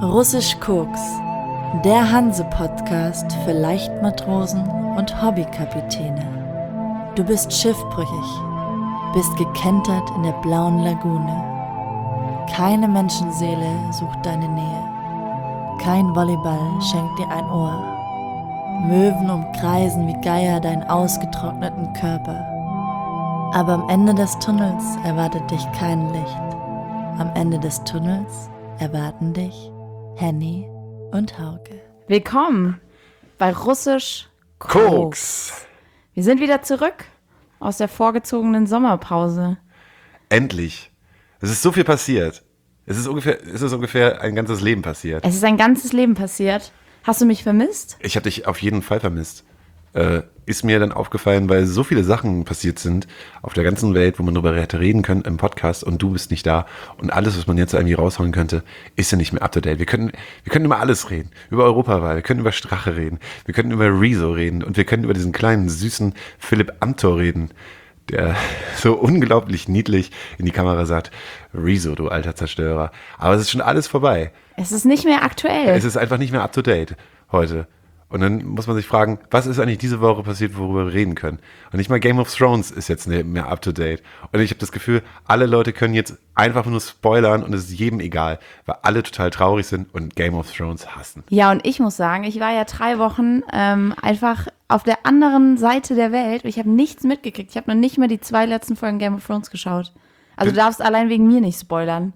Russisch Koks, der Hanse-Podcast für Leichtmatrosen und Hobbykapitäne. Du bist schiffbrüchig, bist gekentert in der blauen Lagune. Keine Menschenseele sucht deine Nähe. Kein Volleyball schenkt dir ein Ohr. Möwen umkreisen wie Geier deinen ausgetrockneten Körper. Aber am Ende des Tunnels erwartet dich kein Licht. Am Ende des Tunnels erwarten dich Henny und Hauke. Willkommen bei Russisch Koks. Wir sind wieder zurück aus der vorgezogenen Sommerpause. Endlich. Es ist so viel passiert. Es ist ungefähr ein ganzes Leben passiert. Es ist ein ganzes Leben passiert. Hast du mich vermisst? Ich habe dich auf jeden Fall vermisst. Ist mir dann aufgefallen, weil so viele Sachen passiert sind auf der ganzen Welt, wo man darüber hätte reden können im Podcast und du bist nicht da. Und alles, was man jetzt irgendwie raushauen könnte, ist ja nicht mehr up to date. Wir können über alles reden. Über Europawahl, wir können über Strache reden, wir können über Rezo reden und wir können über diesen kleinen, süßen Philipp Amthor reden, der so unglaublich niedlich in die Kamera sagt, Rezo, du alter Zerstörer. Aber es ist schon alles vorbei. Es ist nicht mehr aktuell. Es ist einfach nicht mehr up to date heute. Und dann muss man sich fragen, was ist eigentlich diese Woche passiert, worüber wir reden können? Und nicht mal Game of Thrones ist jetzt nicht mehr up to date. Und ich habe das Gefühl, alle Leute können jetzt einfach nur spoilern und es ist jedem egal, weil alle total traurig sind und Game of Thrones hassen. Ja, und ich muss sagen, ich war ja 3 Wochen einfach auf der anderen Seite der Welt. Ich habe nichts mitgekriegt. Ich habe noch nicht mal die 2 letzten Folgen Game of Thrones geschaut. Also du darfst allein wegen mir nicht spoilern.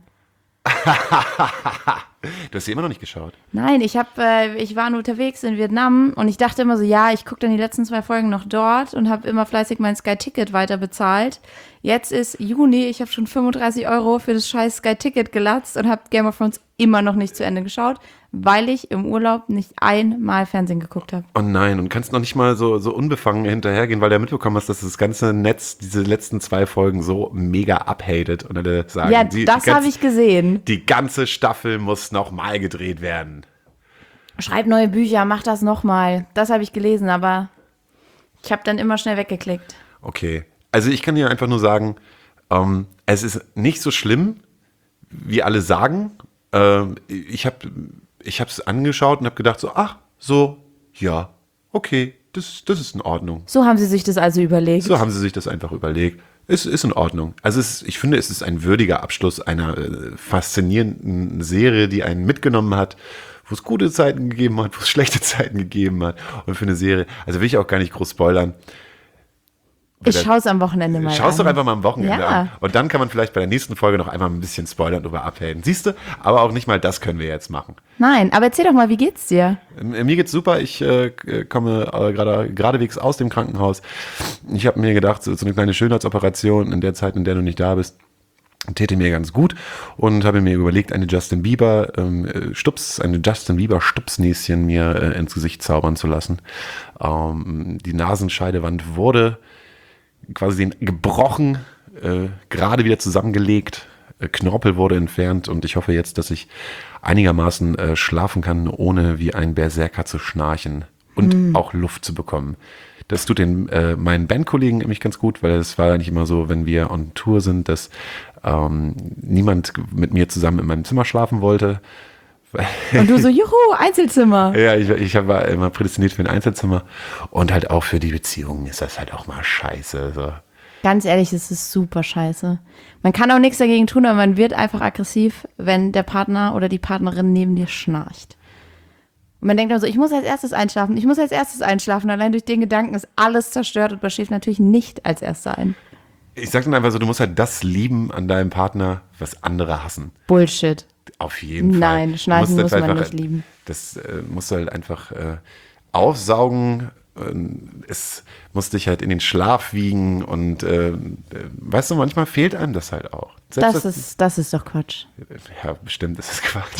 Du hast sie immer noch nicht geschaut? Nein, ich war nur unterwegs in Vietnam und ich dachte immer so, ja, ich gucke dann die letzten 2 Folgen noch dort und habe immer fleißig mein Sky-Ticket weiter bezahlt. Jetzt ist Juni, ich habe schon 35 € für das scheiß Sky-Ticket gelatzt und habe Game of Thrones immer noch nicht zu Ende geschaut, weil ich im Urlaub nicht einmal Fernsehen geguckt habe. Oh nein, und kannst noch nicht mal so unbefangen hinterhergehen, weil du ja mitbekommen hast, dass das ganze Netz diese letzten 2 Folgen so mega abhatet und alle sagen, ja, das habe ich gesehen. Die ganze Staffel muss nochmal gedreht werden. Schreib neue Bücher, mach das nochmal. Das habe ich gelesen, aber ich habe dann immer schnell weggeklickt. Okay, also ich kann dir einfach nur sagen, es ist nicht so schlimm, wie alle sagen. Ich habe es angeschaut und habe gedacht so, ach, so, ja, okay, das ist in Ordnung. So haben sie sich das also überlegt. So haben sie sich das einfach überlegt. Es ist in Ordnung. Also ich finde, es ist ein würdiger Abschluss einer faszinierenden Serie, die einen mitgenommen hat, wo es gute Zeiten gegeben hat, wo es schlechte Zeiten gegeben hat. Und für eine Serie, also will ich auch gar nicht groß spoilern. Ich schaue es am Wochenende mal an. Schau es doch einfach mal am Wochenende an. Ja. Und dann kann man vielleicht bei der nächsten Folge noch einmal ein bisschen spoilern und drüber abhaten. Siehst du? Aber auch nicht mal das können wir jetzt machen. Nein, aber erzähl doch mal, wie geht's dir? Mir geht's super. Ich komme geradewegs aus dem Krankenhaus. Ich habe mir gedacht, so eine kleine Schönheitsoperation in der Zeit, in der du nicht da bist, täte mir ganz gut und habe mir überlegt, eine Justin Bieber Stupsnäschen mir ins Gesicht zaubern zu lassen. Die Nasenscheidewand wurde quasi gebrochen, gerade wieder zusammengelegt, Knorpel wurde entfernt und ich hoffe jetzt, dass ich einigermaßen schlafen kann, ohne wie ein Berserker zu schnarchen und auch Luft zu bekommen. Das tut meinen Bandkollegen nämlich ganz gut, weil es war eigentlich immer so, wenn wir on Tour sind, dass niemand mit mir zusammen in meinem Zimmer schlafen wollte. Und du so, juhu, Einzelzimmer. Ja, ich war immer prädestiniert für ein Einzelzimmer und halt auch für die Beziehungen ist das halt auch mal scheiße. So. Ganz ehrlich, es ist super scheiße. Man kann auch nichts dagegen tun, aber man wird einfach aggressiv, wenn der Partner oder die Partnerin neben dir schnarcht. Und man denkt dann so, ich muss als erstes einschlafen. Allein durch den Gedanken ist alles zerstört und man schläft natürlich nicht als Erster ein. Ich sag dann einfach so, du musst halt das lieben an deinem Partner, was andere hassen. Bullshit. Auf jeden Fall. Nein, Schnarchen muss man nicht lieben. Das musst du halt einfach aufsaugen. Es muss dich halt in den Schlaf wiegen und weißt du, manchmal fehlt einem das halt auch. Das ist doch Quatsch. Ja, bestimmt ist es Quatsch.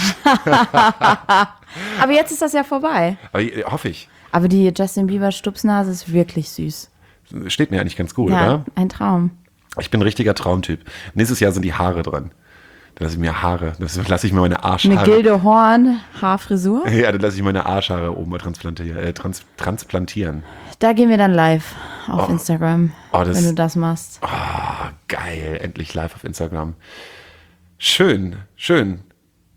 Aber jetzt ist das ja vorbei. Aber, hoffe ich. Aber die Justin Bieber Stupsnase ist wirklich süß. Steht mir eigentlich ganz gut, ja, oder? Ein Traum. Ich bin ein richtiger Traumtyp. Nächstes Jahr sind die Haare dran. Da lasse ich mir meine Arschhaare. Eine Gilde Horn, Haarfrisur? Ja, dann lasse ich meine Arschhaare oben mal transplantieren. Da gehen wir dann live auf Instagram, wenn du das machst. Oh, geil. Endlich live auf Instagram. Schön, schön.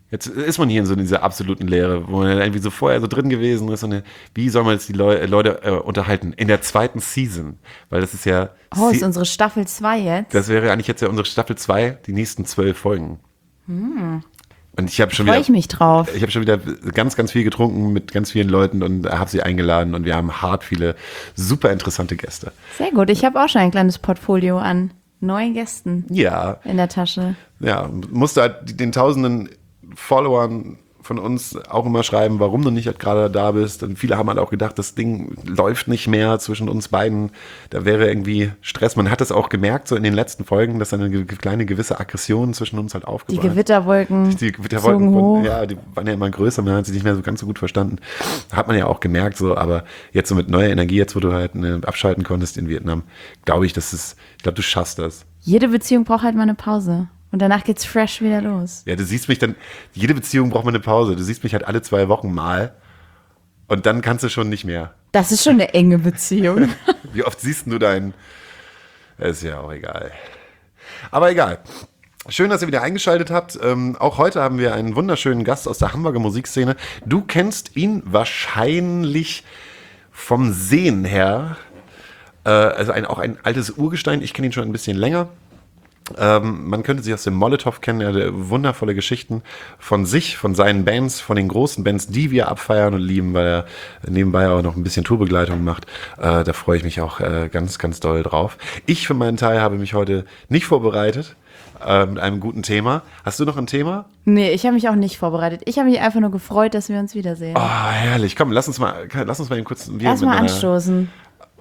Jetzt ist man hier in so dieser absoluten Leere, wo man dann irgendwie so vorher so drin gewesen ist. Und wie soll man jetzt die Leute unterhalten? In der zweiten Season. Weil das ist ja. Oh, ist unsere Staffel 2 jetzt? Das wäre eigentlich jetzt ja unsere Staffel 2, die nächsten 12 Folgen. Und ich habe schon Freue ich mich drauf. Ich habe schon wieder ganz, ganz viel getrunken mit ganz vielen Leuten und habe sie eingeladen. Und wir haben hart viele super interessante Gäste. Sehr gut. Ich habe auch schon ein kleines Portfolio an neuen Gästen Ja. in der Tasche. Ja, musste halt den tausenden Followern von uns auch immer schreiben, warum du nicht halt gerade da bist. Und viele haben halt auch gedacht, das Ding läuft nicht mehr zwischen uns beiden. Da wäre irgendwie Stress. Man hat es auch gemerkt, so in den letzten Folgen, dass eine kleine gewisse Aggression zwischen uns halt Die aufgebaut hat. Gewitterwolken Gewitterwolken zogen hoch. ja, die waren ja immer größer, man hat sie nicht mehr so ganz so gut verstanden. Hat man ja auch gemerkt, so, aber jetzt so mit neuer Energie, jetzt wo du halt abschalten konntest in Vietnam, glaube ich, ich glaube, du schaffst das. Jede Beziehung braucht halt mal eine Pause. Und danach geht's fresh wieder los. Ja, du siehst mich dann, jede Beziehung braucht mal eine Pause. Du siehst mich halt alle 2 Wochen mal und dann kannst du schon nicht mehr. Das ist schon eine enge Beziehung. Wie oft siehst du deinen? Ist ja auch egal. Aber egal. Schön, dass ihr wieder eingeschaltet habt. Auch heute haben wir einen wunderschönen Gast aus der Hamburger Musikszene. Du kennst ihn wahrscheinlich vom Sehen her. Also auch ein altes Urgestein. Ich kenne ihn schon ein bisschen länger. Man könnte sich aus dem Molotow kennen, er hat wundervolle Geschichten von sich, von seinen Bands, von den großen Bands, die wir abfeiern und lieben, weil er nebenbei auch noch ein bisschen Tourbegleitung macht. Da freue ich mich auch ganz, ganz doll drauf. Ich für meinen Teil habe mich heute nicht vorbereitet mit einem guten Thema. Hast du noch ein Thema? Nee, ich habe mich auch nicht vorbereitet. Ich habe mich einfach nur gefreut, dass wir uns wiedersehen. Oh, herrlich. Komm, lass uns mal eben kurz ein Bier Erstmal anstoßen.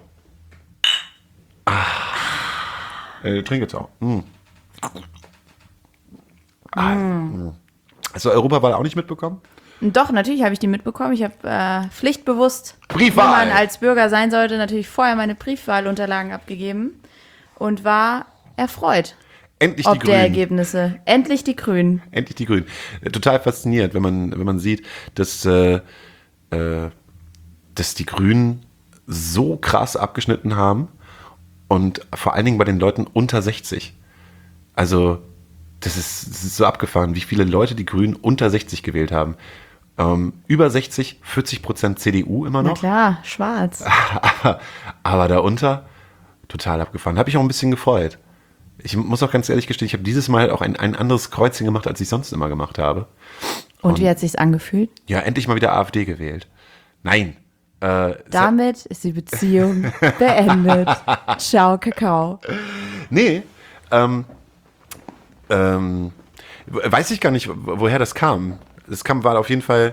Trink jetzt auch. Hast du Europawahl auch nicht mitbekommen? Doch, natürlich habe ich die mitbekommen. Ich habe pflichtbewusst, Briefwahl. wie man als Bürger sein sollte, natürlich vorher meine Briefwahlunterlagen abgegeben und war erfreut. Endlich die Ob der Grünen. Ergebnisse. Endlich die Grünen. Endlich die Grünen. Total fasziniert, wenn man sieht, dass die Grünen so krass abgeschnitten haben und vor allen Dingen bei den Leuten unter 60. Also das ist so abgefahren, wie viele Leute die Grünen unter 60 gewählt haben. Über 60, 40% CDU immer Na noch. klar, schwarz. Aber darunter total abgefahren. Habe ich auch ein bisschen gefreut. Ich muss auch ganz ehrlich gestehen, ich habe dieses Mal auch ein anderes Kreuzchen gemacht, als ich sonst immer gemacht habe. Und wie hat sich's angefühlt? Ja, endlich mal wieder AfD gewählt. Nein. Damit ist die Beziehung beendet. Ciao, Kakao. Nee. Weiß ich gar nicht, woher das kam. War auf jeden Fall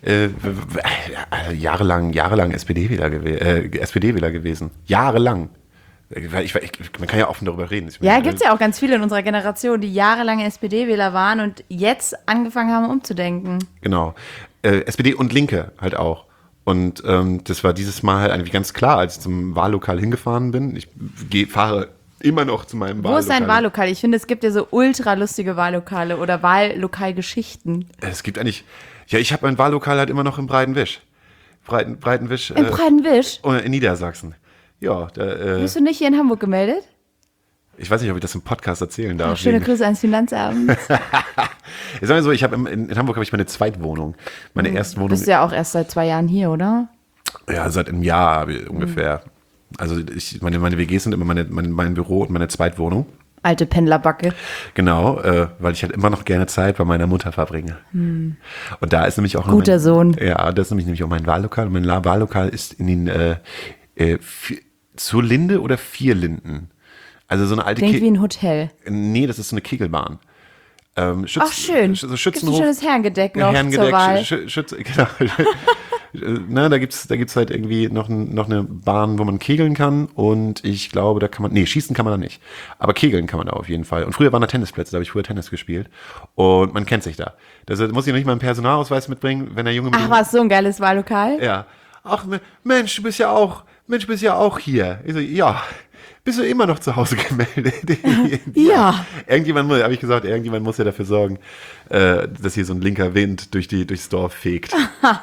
jahrelang SPD-Wähler gewesen. Jahrelang. Man kann ja offen darüber reden. Ja, gibt's ja auch ganz viele in unserer Generation, die jahrelang SPD-Wähler waren und jetzt angefangen haben, umzudenken. Genau. SPD und Linke halt auch. Und das war dieses Mal halt eigentlich ganz klar, als ich zum Wahllokal hingefahren bin. Ich fahre immer noch zu meinem Wahllokal. Wo ist dein Wahllokal? Ich finde, es gibt ja so ultra lustige Wahllokale oder Wahllokalgeschichten. Es gibt eigentlich, ja, ich habe mein Wahllokal halt immer noch im Breitenwisch. Breitenwisch. Im Breitenwisch? In Niedersachsen. Ja. Bist du nicht hier in Hamburg gemeldet? Ich weiß nicht, ob ich das im Podcast erzählen darf. Schöne Grüße ans Finanzamt. Ich sag mal so, in Hamburg habe ich meine Zweitwohnung. Meine erste Wohnung. Bist ja auch erst seit 2 Jahren hier, oder? Ja, seit einem Jahr ungefähr. Also meine WGs sind immer mein Büro und meine Zweitwohnung. Alte Pendlerbacke. Genau, weil ich halt immer noch gerne Zeit bei meiner Mutter verbringe. Und da ist nämlich auch noch Guter Sohn. Ja, das ist nämlich auch mein Wahllokal. Und mein Wahllokal ist in den zur Linde oder 4 Linden. Also so eine alte Klingt wie ein Hotel. Nee, das ist so eine Kegelbahn. Ach, schön. So Gibt's ein Schützenhof. schönes Herrengedeck noch Herrengedeck, zur Wahl. Genau. Na, da gibt's halt irgendwie noch eine Bahn, wo man kegeln kann. Und ich glaube, da kann man, schießen kann man da nicht. Aber kegeln kann man da auf jeden Fall. Und früher waren da Tennisplätze, da habe ich früher Tennis gespielt. Und man kennt sich da. Deshalb muss ich noch nicht mal einen Personalausweis mitbringen, wenn der Junge Ach, was, so ein geiles Wahllokal? Ja. Ach, Mensch, du bist ja auch hier. Ich so, ja. Bist du immer noch zu Hause gemeldet? Ja. Irgendjemand muss ja dafür sorgen, dass hier so ein linker Wind durchs Dorf fegt.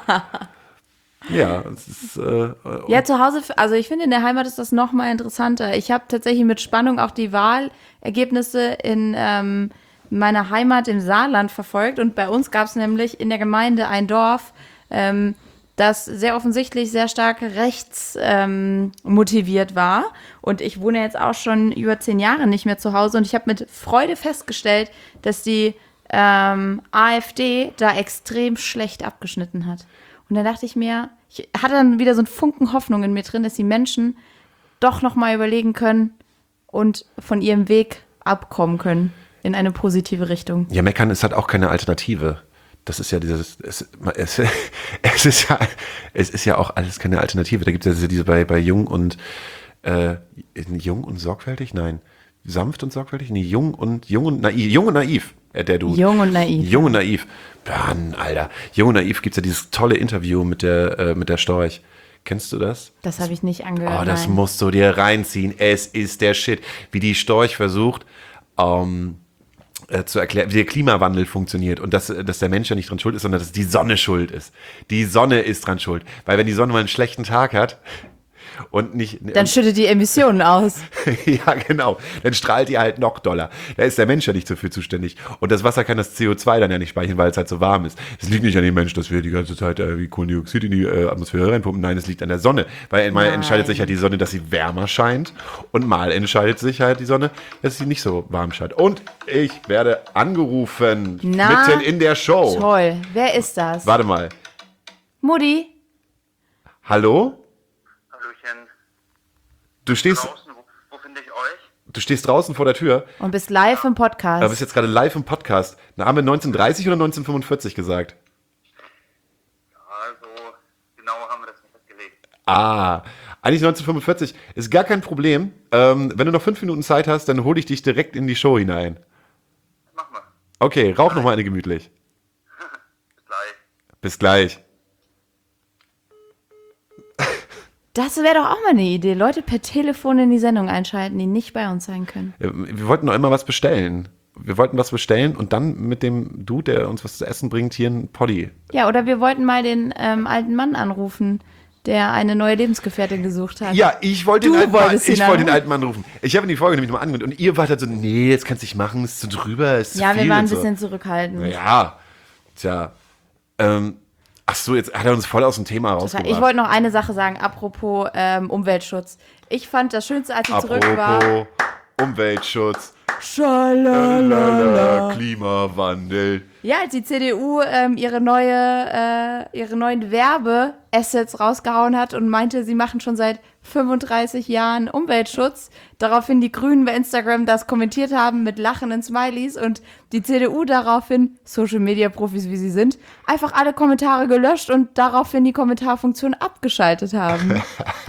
Ja, es ist, Ja, zu Hause, also ich finde, in der Heimat ist das noch mal interessanter. Ich habe tatsächlich mit Spannung auch die Wahlergebnisse in meiner Heimat im Saarland verfolgt. Und bei uns gab es nämlich in der Gemeinde ein Dorf, das sehr offensichtlich sehr stark rechts motiviert war. Und ich wohne jetzt auch schon über 10 Jahre nicht mehr zu Hause. Und ich habe mit Freude festgestellt, dass die AfD da extrem schlecht abgeschnitten hat. Und dann dachte ich mir, ich hatte dann wieder so einen Funken Hoffnung in mir drin, dass die Menschen doch noch mal überlegen können und von ihrem Weg abkommen können in eine positive Richtung. Ja, meckern ist halt auch keine Alternative. Das ist ja dieses, es ist ja auch alles keine Alternative. Da gibt es ja diese bei Jung und Jung und sorgfältig? Nein. Sanft und sorgfältig? Nee, jung und naiv. Der Dude. Jung und naiv. Jung und naiv. Mann, Alter. Jung und naiv gibt es ja dieses tolle Interview mit der Storch. Kennst du das? Das habe ich nicht angehört. Oh, das nein. musst du dir reinziehen. Es ist der Shit. Wie die Storch versucht, zu erklären, wie der Klimawandel funktioniert und dass der Mensch ja nicht dran schuld ist, sondern dass die Sonne schuld ist. Die Sonne ist dran schuld. Weil wenn die Sonne mal einen schlechten Tag hat und nicht... Dann schüttet die Emissionen aus. Ja, genau. Dann strahlt die halt noch doller. Da ist der Mensch ja nicht dafür zuständig. Und das Wasser kann das CO2 dann ja nicht speichern, weil es halt so warm ist. Es liegt nicht an dem Mensch, dass wir die ganze Zeit wie Kohlendioxid in die Atmosphäre reinpumpen. Nein, es liegt an der Sonne. Weil mal entscheidet sich halt die Sonne, dass sie wärmer scheint. Und mal entscheidet sich halt die Sonne, dass sie nicht so warm scheint. Und ich werde angerufen. Mitten in der Show. Toll. Wer ist das? Warte mal. Mutti? Hallo? Hallöchen. Du stehst Draußen, wo finde ich euch? draußen vor der Tür. Und bist live im Podcast. Du bist jetzt gerade live im Podcast. Na, haben wir 1930 oder 1945 gesagt? Also, genau haben wir das nicht festgelegt. Eigentlich 1945 ist gar kein Problem. Wenn du noch 5 Minuten Zeit hast, dann hole ich dich direkt in die Show hinein. Mach mal. Okay, rauch noch mal eine gemütlich. Bis gleich. Bis gleich. Das wäre doch auch mal eine Idee. Leute per Telefon in die Sendung einschalten, die nicht bei uns sein können. Wir wollten noch immer was bestellen. Wir wollten was bestellen und dann mit dem Dude, der uns was zu essen bringt, hier ein Poddy. Ja, oder wir wollten mal den alten Mann anrufen, der eine neue Lebensgefährtin gesucht hat. Ja, ich wollte Du den alten wolltest ihn anrufen. den alten Mann rufen. Ich habe in die Folge nämlich mal angehört und ihr wart halt so, nee, jetzt kannst du nicht machen, ist zu drüber, ist zu Ja, viel wir waren ein und so. bisschen zurückhaltend. Ja, tja. Ach so, jetzt hat er uns voll aus dem Thema rausgebracht. Ich wollte noch eine Sache sagen, apropos Umweltschutz. Ich fand das Schönste, als ich zurück war. Apropos Umweltschutz, Schalalala. Klimawandel. Ja, als die CDU ihre neuen Werbeassets rausgehauen hat und meinte, sie machen schon seit 35 Jahren Umweltschutz. Daraufhin die Grünen bei Instagram das kommentiert haben mit lachenden Smileys und die CDU daraufhin, Social-Media-Profis wie sie sind, einfach alle Kommentare gelöscht und daraufhin die Kommentarfunktion abgeschaltet haben.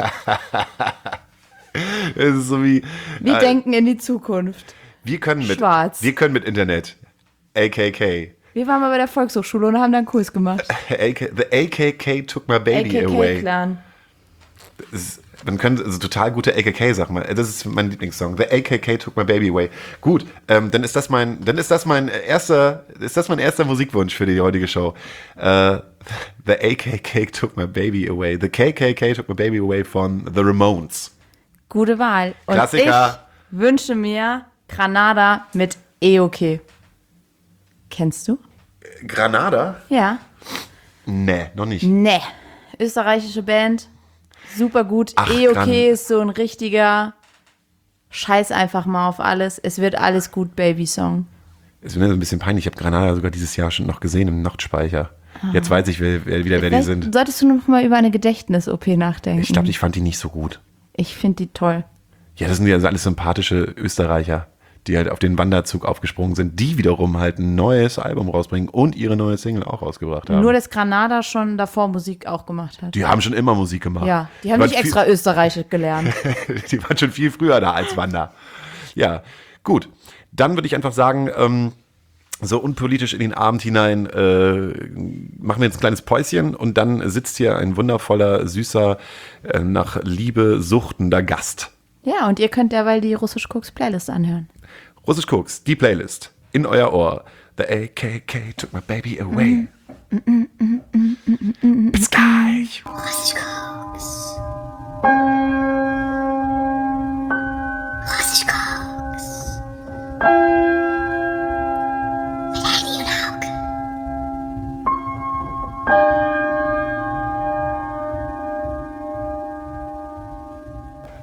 Es ist so wie... Wir denken in die Zukunft. Wir können mit Internet. AKK. Wir waren mal bei der Volkshochschule und haben da einen Kurs gemacht. The AKK took my baby away. AKK-Clan. Man könnte also total gute AKK-Sachen machen. Das ist mein Lieblingssong. The AKK took my baby away. Gut, dann ist das mein erster Musikwunsch für die heutige Show. The AKK took my baby away. The KKK took my baby away von The Ramones. Gute Wahl. Und Klassiker. ich wünsche mir Granada mit EOK. Kennst du? Granada? Ja. Nee, noch nicht. Nee. Österreichische Band. Super gut. Ach, EOK ist so ein richtiger Scheiß einfach mal auf alles. Es wird alles gut, Baby-Song. Es ist mir so ein bisschen peinlich. Ich habe Granada sogar dieses Jahr schon noch gesehen im Nachtspeicher. Jetzt weiß ich wer die sind. Solltest du noch mal über eine Gedächtnis-OP nachdenken? Ich glaube, ich fand die nicht so gut. Ich finde die toll. Ja, das sind ja alles sympathische Österreicher, die halt auf den Wanderzug aufgesprungen sind, die wiederum halt ein neues Album rausbringen und ihre neue Single auch rausgebracht haben. Nur, dass Granada schon davor Musik auch gemacht hat. Die haben schon immer Musik gemacht. Ja, die haben nicht extra Österreichisch gelernt. Die waren schon viel früher da als Wander. Ja, gut. Dann würde ich einfach sagen, so unpolitisch in den Abend hinein machen wir jetzt ein kleines Päuschen und dann sitzt hier ein wundervoller, süßer, nach Liebe suchtender Gast. Ja, und ihr könnt derweil die Russisch-Koks-Playlist anhören. Russisch Koks, die Playlist, in euer Ohr. The AKK took my baby away. Bis gleich. Russisch Koks. Russisch Koks.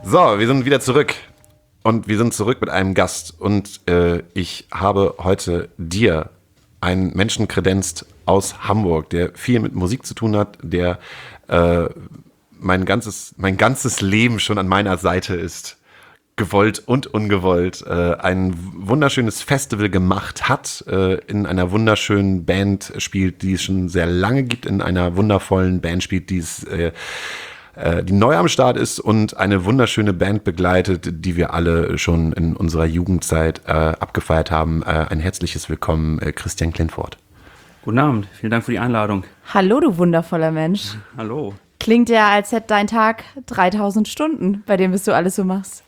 So, wir sind wieder zurück. Und wir sind zurück mit einem Gast. Und ich habe heute dir einen Menschen kredenzt aus Hamburg, der viel mit Musik zu tun hat, der mein ganzes Leben schon an meiner Seite ist. Gewollt und ungewollt, ein wunderschönes Festival gemacht hat, in einer wunderschönen Band spielt, die es schon sehr lange gibt, in einer wundervollen Band spielt, die neu am Start ist und eine wunderschöne Band begleitet, die wir alle schon in unserer Jugendzeit abgefeiert haben. Ein herzliches Willkommen, Christian Klinfort. Guten Abend, vielen Dank für die Einladung. Hallo, du wundervoller Mensch. Hallo. Klingt ja, als hätte dein Tag 3000 Stunden, bei dem du alles so machst.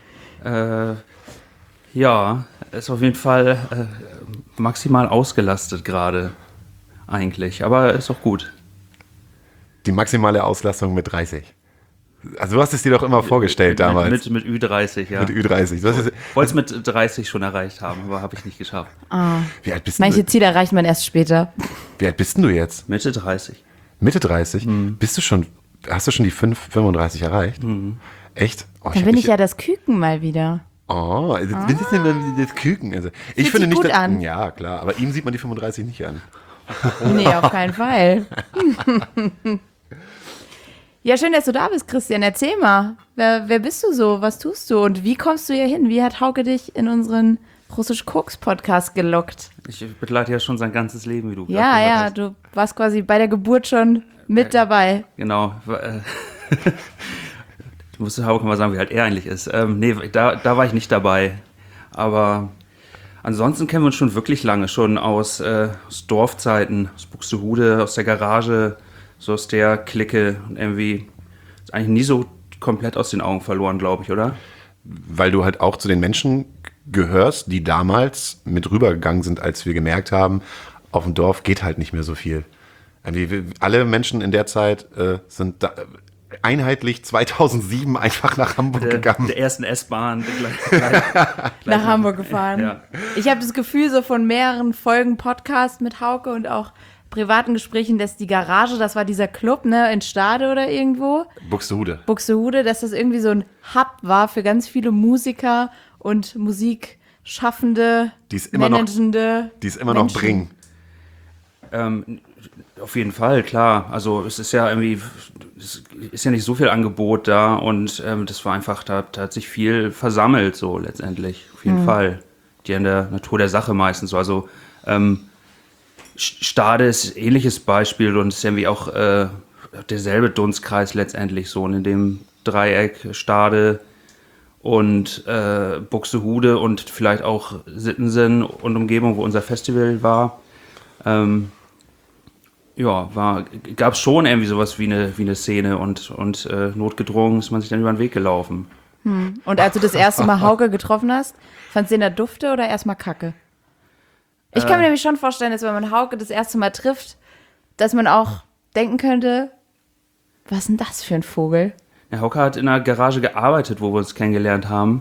Ja, ist auf jeden Fall maximal ausgelastet gerade eigentlich, aber ist auch gut. Die maximale Auslastung mit 30. Also du hast es dir doch immer vorgestellt damals. Mit Ü30, ja. Mit Ü30. Ich wollte es mit 30 schon erreicht haben, aber habe ich nicht geschafft. Wie alt bist Manche du? Ziele erreicht man erst später. Wie alt bist denn du jetzt? Mitte 30. Mitte 30? Hast du schon die 35 erreicht? Echt? Oh, Dann bin ich ja das Küken mal wieder. Oh, das ist ja das Küken. Also, ich Fühlt finde sich nicht, gut an. Ja, klar, aber ihm sieht man die 35 nicht an. Nee, auf keinen Fall. Ja, schön, dass du da bist, Christian. Erzähl mal, wer bist du so? Was tust du? Und wie kommst du hier hin? Wie hat Hauke dich in unseren Russisch-Koks-Podcast gelockt? Ich begleite ja schon sein ganzes Leben, wie du Ja, gesagt ja, hast. du warst quasi bei der Geburt schon mit dabei. Genau. Du musst Hauke mal sagen, wie alt er eigentlich ist. Nee, da war ich nicht dabei. Aber ansonsten kennen wir uns schon wirklich lange, schon aus Dorfzeiten, aus Buxtehude, aus der Garage, so aus der Clique. Und irgendwie ist eigentlich nie so komplett aus den Augen verloren, glaube ich, oder? Weil du halt auch zu den Menschen gehörst, die damals mit rübergegangen sind, als wir gemerkt haben, auf dem Dorf geht halt nicht mehr so viel. Alle Menschen in der Zeit sind einheitlich 2007 einfach nach Hamburg gegangen. Der ersten S-Bahn. Nach Hamburg gefahren. Ja. Ich habe das Gefühl, so von mehreren Folgen Podcast mit Hauke und auch privaten Gesprächen, dass die Garage, das war dieser Club, ne, in Stade oder irgendwo. Buxtehude, dass das irgendwie so ein Hub war für ganz viele Musiker und Musikschaffende, Die es immer noch Menschen. bringen. Auf jeden Fall, klar. Also es ist ja nicht so viel Angebot da und das war einfach, da hat sich viel versammelt, so letztendlich. Auf jeden Fall. Die in der Natur der Sache meistens so. Also Stade ist ein ähnliches Beispiel und ist irgendwie auch derselbe Dunstkreis letztendlich so. Und in dem Dreieck Stade und Buxtehude und vielleicht auch Sittensen und Umgebung, wo unser Festival war. Gab es schon irgendwie sowas wie eine Szene und notgedrungen ist man sich dann über den Weg gelaufen. Und als du das erste Mal Hauke getroffen hast, fandst du den da dufte oder erstmal Kacke? Ich kann mir nämlich schon vorstellen, dass wenn man Hauke das erste Mal trifft, dass man auch denken könnte, was ist denn das für ein Vogel? Ja, Hauke hat in einer Garage gearbeitet, wo wir uns kennengelernt haben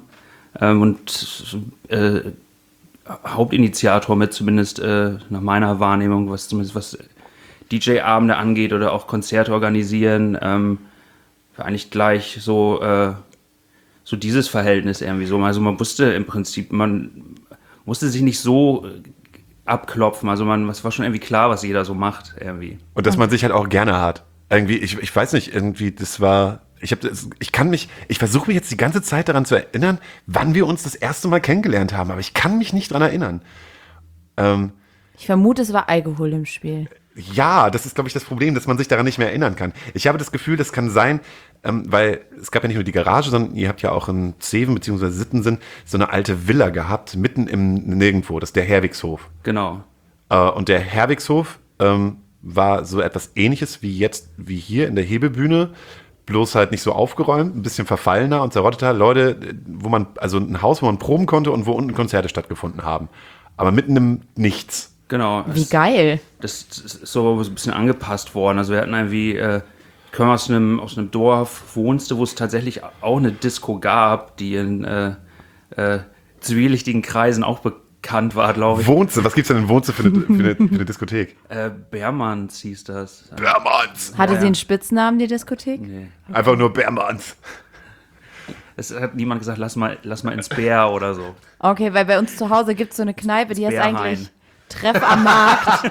Hauptinitiator mit, zumindest nach meiner Wahrnehmung, was DJ-Abende angeht oder auch Konzerte organisieren, war eigentlich gleich so dieses Verhältnis irgendwie so. Also man wusste im Prinzip, man musste sich nicht so abklopfen, also es war schon irgendwie klar, was jeder so macht irgendwie. Und dass man sich halt auch gerne hat. Irgendwie, ich weiß nicht, irgendwie, das war, ich versuche mich jetzt die ganze Zeit daran zu erinnern, wann wir uns das erste Mal kennengelernt haben, aber ich kann mich nicht dran erinnern. Ich vermute, es war Alkohol im Spiel. Ja, das ist, glaube ich, das Problem, dass man sich daran nicht mehr erinnern kann. Ich habe das Gefühl, das kann sein, weil es gab ja nicht nur die Garage, sondern ihr habt ja auch in Zeven bzw. Sittensen so eine alte Villa gehabt, mitten im Nirgendwo, das ist der Herwigshof. Genau. Und der Herwigshof war so etwas Ähnliches wie hier in der Hebebühne, bloß halt nicht so aufgeräumt, ein bisschen verfallener und zerrotteter. Leute, also ein Haus, wo man proben konnte und wo unten Konzerte stattgefunden haben. Aber mitten im Nichts. Genau. Wie geil. Das ist so ein bisschen angepasst worden. Also wir hatten irgendwie, können aus einem Dorf wohnste, wo es tatsächlich auch eine Disco gab, die in zwielichtigen Kreisen auch bekannt war, glaube ich. Wohnste, was gibt's denn in Wohnste für eine Diskothek? Beermanns hieß das. Beermanns! Hatte sie einen Spitznamen, die Diskothek? Nee. Einfach nur Beermanns. Es hat niemand gesagt, lass mal ins Bär oder so. Okay, weil bei uns zu Hause gibt es so eine Kneipe, die heißt Bärhain. eigentlich Treff am Markt.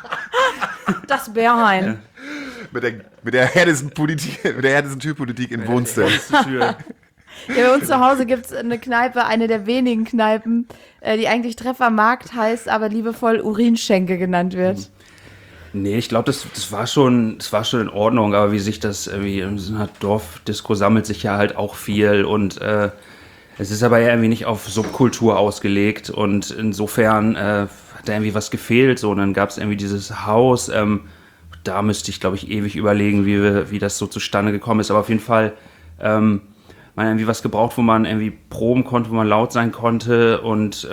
Das Bärhain. Mit der härtesten Türpolitik in Wohnzimmer. Tür. Ja, bei uns zu Hause gibt es eine Kneipe, eine der wenigen Kneipen, die eigentlich Treff am Markt heißt, aber liebevoll Urinschenke genannt wird. Nee, ich glaube, das war schon in Ordnung, aber wie sich das irgendwie in so einer Dorfdisco sammelt sich ja halt auch viel und es ist aber ja irgendwie nicht auf Subkultur ausgelegt und insofern hat da irgendwie was gefehlt so und dann gab es irgendwie dieses Haus, da müsste ich glaube ich ewig überlegen, wie das so zustande gekommen ist, aber auf jeden Fall man irgendwie was gebraucht, wo man irgendwie proben konnte, wo man laut sein konnte und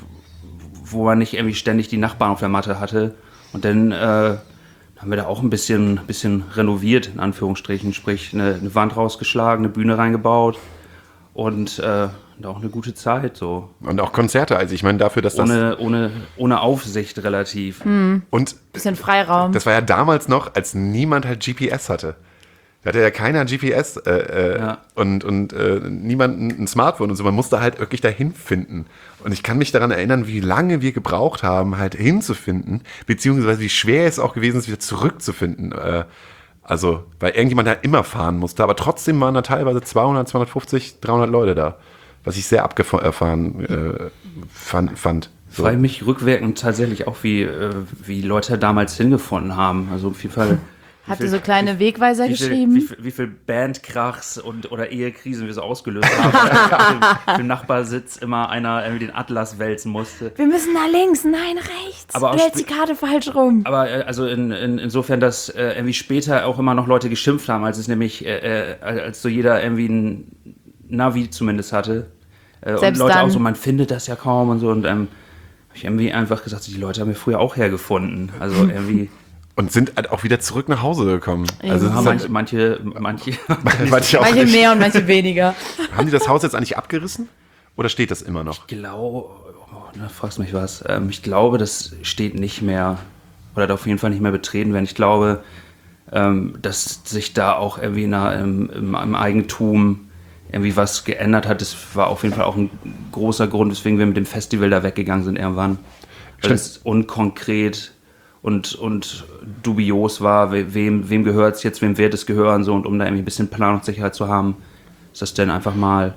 wo man nicht irgendwie ständig die Nachbarn auf der Matte hatte. Und dann haben wir da auch ein bisschen renoviert, in Anführungsstrichen, sprich eine Wand rausgeschlagen, eine Bühne reingebaut und auch eine gute Zeit so. Und auch Konzerte, also ich meine dafür, dass das... Ohne Aufsicht relativ. Und Bisschen Freiraum. das war ja damals noch, als niemand halt GPS hatte. Da hatte ja keiner GPS und niemand ein Smartphone und so. Man musste halt wirklich dahin finden. Und ich kann mich daran erinnern, wie lange wir gebraucht haben, halt hinzufinden, beziehungsweise wie schwer es auch gewesen ist, wieder zurückzufinden. Also, weil irgendjemand halt immer fahren musste. Aber trotzdem waren da teilweise 200, 250, 300 Leute da. Was ich sehr abgefahren fand. So. Frage mich rückwirkend tatsächlich auch, wie Leute damals hingefunden haben. Also auf jeden Fall... Habt ihr so kleine Wegweiser geschrieben? Wie viel Bandkrachs oder Ehekrisen wir so ausgelöst haben. Auf dem Nachbarsitz immer einer irgendwie den Atlas wälzen musste. Wir müssen nach links, nein, rechts. Aber du hältst die Karte falsch rum. Aber also insofern, dass irgendwie später auch immer noch Leute geschimpft haben, als es nämlich, als so jeder irgendwie ein Navi zumindest hatte. Und Leute dann. auch so, man findet das ja kaum und so. Und habe ich irgendwie einfach gesagt, die Leute haben mir früher auch hergefunden. Also irgendwie... Und sind halt auch wieder zurück nach Hause gekommen. Also Ja, es ist halt, manche manche auch Manche nicht. mehr und manche weniger. Haben die das Haus jetzt eigentlich abgerissen? Oder steht das immer noch? Fragst mich was. Ich glaube, das steht nicht mehr oder darf auf jeden Fall nicht mehr betreten werden. Ich glaube, dass sich da auch irgendwie im Eigentum irgendwie was geändert hat. Das war auf jeden Fall auch ein großer Grund, weswegen wir mit dem Festival da weggegangen sind irgendwann. Weil es unkonkret und dubios war, wem gehört es jetzt, wem wird es gehören, so, und um da irgendwie ein bisschen Planungssicherheit zu haben, ist das dann einfach mal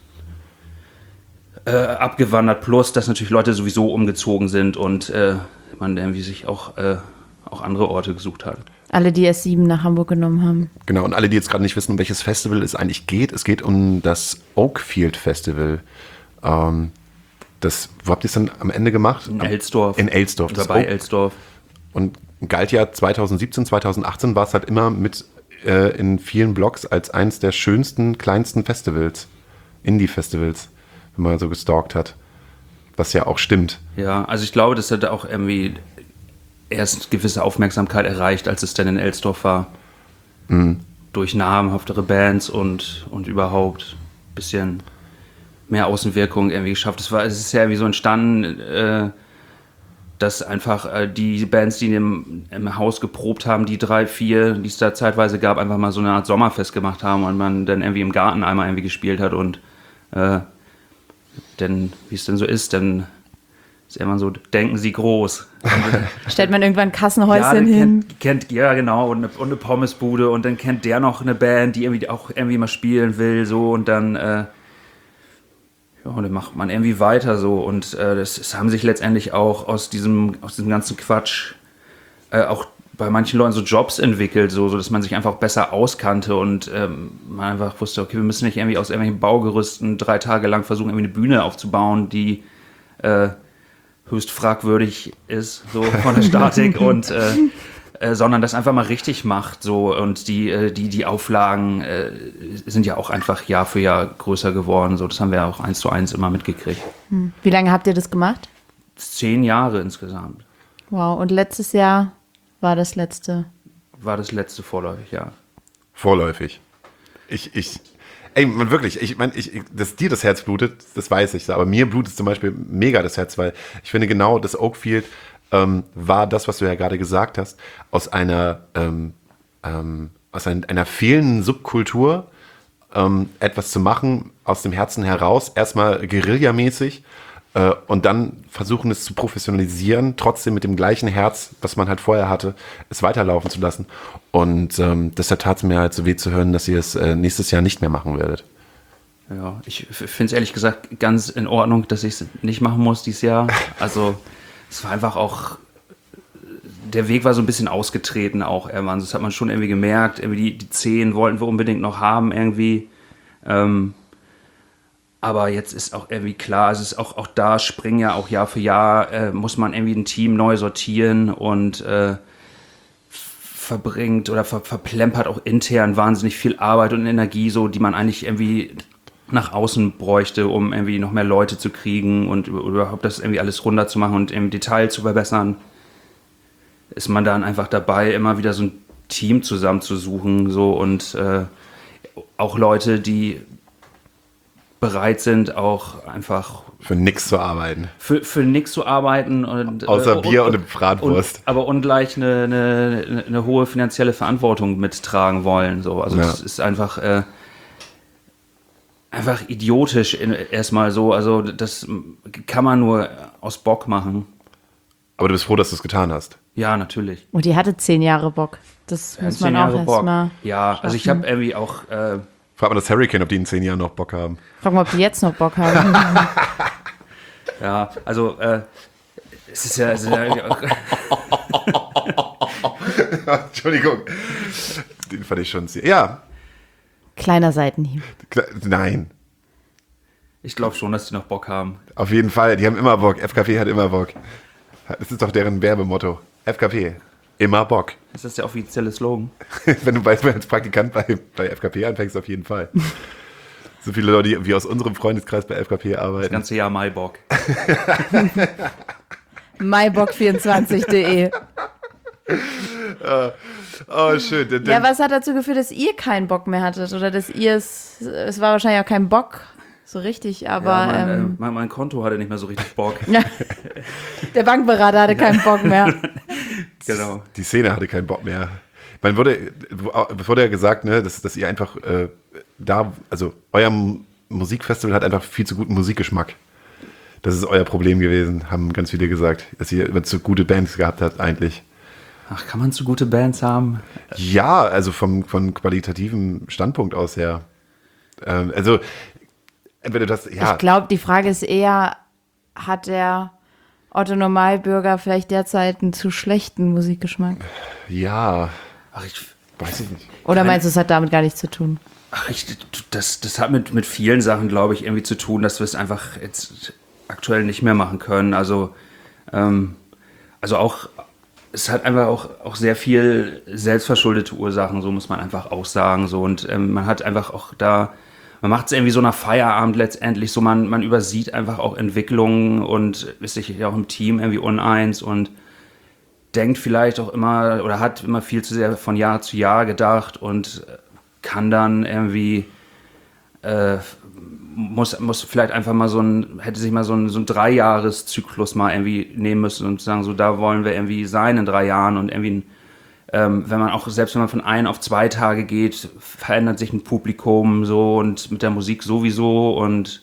abgewandert, plus, dass natürlich Leute sowieso umgezogen sind und man irgendwie sich auch andere Orte gesucht hat. Alle, die S7 nach Hamburg genommen haben. Genau, und alle, die jetzt gerade nicht wissen, um welches Festival es eigentlich geht, es geht um das Oakfield Festival. Wo habt ihr es dann am Ende gemacht? In Elsdorf. In Elsdorf. Oder bei Elsdorf. Und galt ja 2017, 2018 war es halt immer mit in vielen Blogs als eins der schönsten, kleinsten Festivals, Indie-Festivals, wenn man so gestalkt hat. Was ja auch stimmt. Ja, also ich glaube, das hat auch irgendwie erst gewisse Aufmerksamkeit erreicht, als es dann in Elsdorf war. Mhm. Durch namhaftere Bands und überhaupt ein bisschen mehr Außenwirkung irgendwie geschafft. Es ist ja irgendwie so entstanden, dass einfach die Bands, die im Haus geprobt haben, die 3, 4, die es da zeitweise gab, einfach mal so eine Art Sommerfest gemacht haben und man dann irgendwie im Garten einmal irgendwie gespielt hat und dann, wie es denn so ist, dann ist immer so, denken Sie groß. Stellt man irgendwann ein Kassenhäuschen hin. Ja, genau, und eine Pommesbude und dann kennt der noch eine Band, die irgendwie auch irgendwie mal spielen will, so, und dann und dann macht man irgendwie weiter so und das haben sich letztendlich auch aus diesem ganzen Quatsch auch bei manchen Leuten so Jobs entwickelt, so dass man sich einfach besser auskannte und man einfach wusste, okay, wir müssen nicht irgendwie aus irgendwelchen Baugerüsten 3 Tage lang versuchen, irgendwie eine Bühne aufzubauen, die höchst fragwürdig ist, so von der Statik und sondern das einfach mal richtig macht, so, und die Auflagen sind ja auch einfach Jahr für Jahr größer geworden, so, das haben wir auch 1:1 immer mitgekriegt. Wie lange habt ihr das gemacht? 10 Jahre insgesamt. Wow, und letztes Jahr war das letzte? War das letzte vorläufig, ja. Vorläufig. Ey, man wirklich, ich meine, dass dir das Herz blutet, das weiß ich, aber mir blutet zum Beispiel mega das Herz, weil ich finde genau, das Oakfield war das, was du ja gerade gesagt hast, aus einer fehlenden Subkultur etwas zu machen aus dem Herzen heraus, erstmal guerillamäßig und dann versuchen es zu professionalisieren, trotzdem mit dem gleichen Herz, was man halt vorher hatte, es weiterlaufen zu lassen. Und deshalb tat es mir halt so weh zu hören, dass ihr es nächstes Jahr nicht mehr machen werdet. Ja, ich finde es ehrlich gesagt ganz in Ordnung, dass ich es nicht machen muss dieses Jahr. Also es war einfach auch, der Weg war so ein bisschen ausgetreten auch irgendwann. Das hat man schon irgendwie gemerkt. Irgendwie die 10 wollten wir unbedingt noch haben irgendwie. Aber jetzt ist auch irgendwie klar, es ist auch da springen ja auch Jahr für Jahr, muss man irgendwie ein Team neu sortieren und verbringt oder verplempert auch intern wahnsinnig viel Arbeit und Energie, so die man eigentlich irgendwie nach außen bräuchte, um irgendwie noch mehr Leute zu kriegen und überhaupt das irgendwie alles runterzumachen und im Detail zu verbessern. Ist man dann einfach dabei, immer wieder so ein Team zusammenzusuchen so und auch Leute, die bereit sind, auch einfach Für nix zu arbeiten. für nichts zu arbeiten. Und, Außer Bier und eine Bratwurst. Aber ungleich eine hohe finanzielle Verantwortung mittragen wollen. So. Also das ist einfach idiotisch erstmal so. Also das kann man nur aus Bock machen. Aber du bist froh, dass du es getan hast. Ja, natürlich. Und die hatte 10 Jahre Bock. Das muss man auch erstmal. Ja, also ich habe irgendwie auch. Frag mal das Hurricane, ob die in 10 Jahren noch Bock haben. Frag mal, ob die jetzt noch Bock haben. Ja, also es ist ja auch, Entschuldigung. Den fand ich schon sehr. Ja, Kleiner Seitenhieb. nein. ich glaube schon, dass die noch Bock haben. Auf jeden Fall. Die haben immer Bock. FKP hat immer Bock. Das ist doch deren Werbemotto. FKP. Immer Bock. Ist das der offizielle Slogan? Wenn du als Praktikant bei FKP anfängst, auf jeden Fall. So viele Leute, wie aus unserem Freundeskreis bei FKP Das arbeiten. ganze Jahr Mai Bock. mybock24.de. Oh, schön. Ja, was hat dazu geführt, dass ihr keinen Bock mehr hattet? Oder dass ihr es war wahrscheinlich auch kein Bock so richtig, aber Ja, mein Konto hatte nicht mehr so richtig Bock. der Bankberater hatte keinen Bock mehr. Genau. Die Szene hatte keinen Bock mehr. Man wurde ja gesagt, ne, dass ihr einfach also euer Musikfestival hat einfach viel zu guten Musikgeschmack. Das ist euer Problem gewesen, haben ganz viele gesagt, dass ihr immer zu gute Bands gehabt habt eigentlich. Ach, kann man so gute Bands haben? Ja, also von qualitativem Standpunkt aus her. Also entweder das, ja. Ich glaube, die Frage ist eher, hat der Otto Normalbürger vielleicht derzeit einen zu schlechten Musikgeschmack? Ja, Ach, ich weiß ich nicht. Oder meinst du, es hat damit gar nichts zu tun? Das hat mit vielen Sachen, glaube ich, irgendwie zu tun, dass wir es einfach jetzt aktuell nicht mehr machen können. Also auch, es hat einfach auch sehr viel selbstverschuldete Ursachen, so muss man einfach auch sagen. So. Und man hat einfach auch da, man macht es irgendwie so nach Feierabend letztendlich, so man übersieht einfach auch Entwicklungen und ist sich auch im Team irgendwie uneins und denkt vielleicht auch immer oder hat immer viel zu sehr von Jahr zu Jahr gedacht und kann dann irgendwie muss vielleicht einfach mal hätte sich mal so ein 3-Jahres-Zyklus mal irgendwie nehmen müssen und sagen, so da wollen wir irgendwie sein in 3 Jahren und irgendwie, wenn man auch, selbst wenn man von 1 auf 2 Tage geht, verändert sich ein Publikum so und mit der Musik sowieso und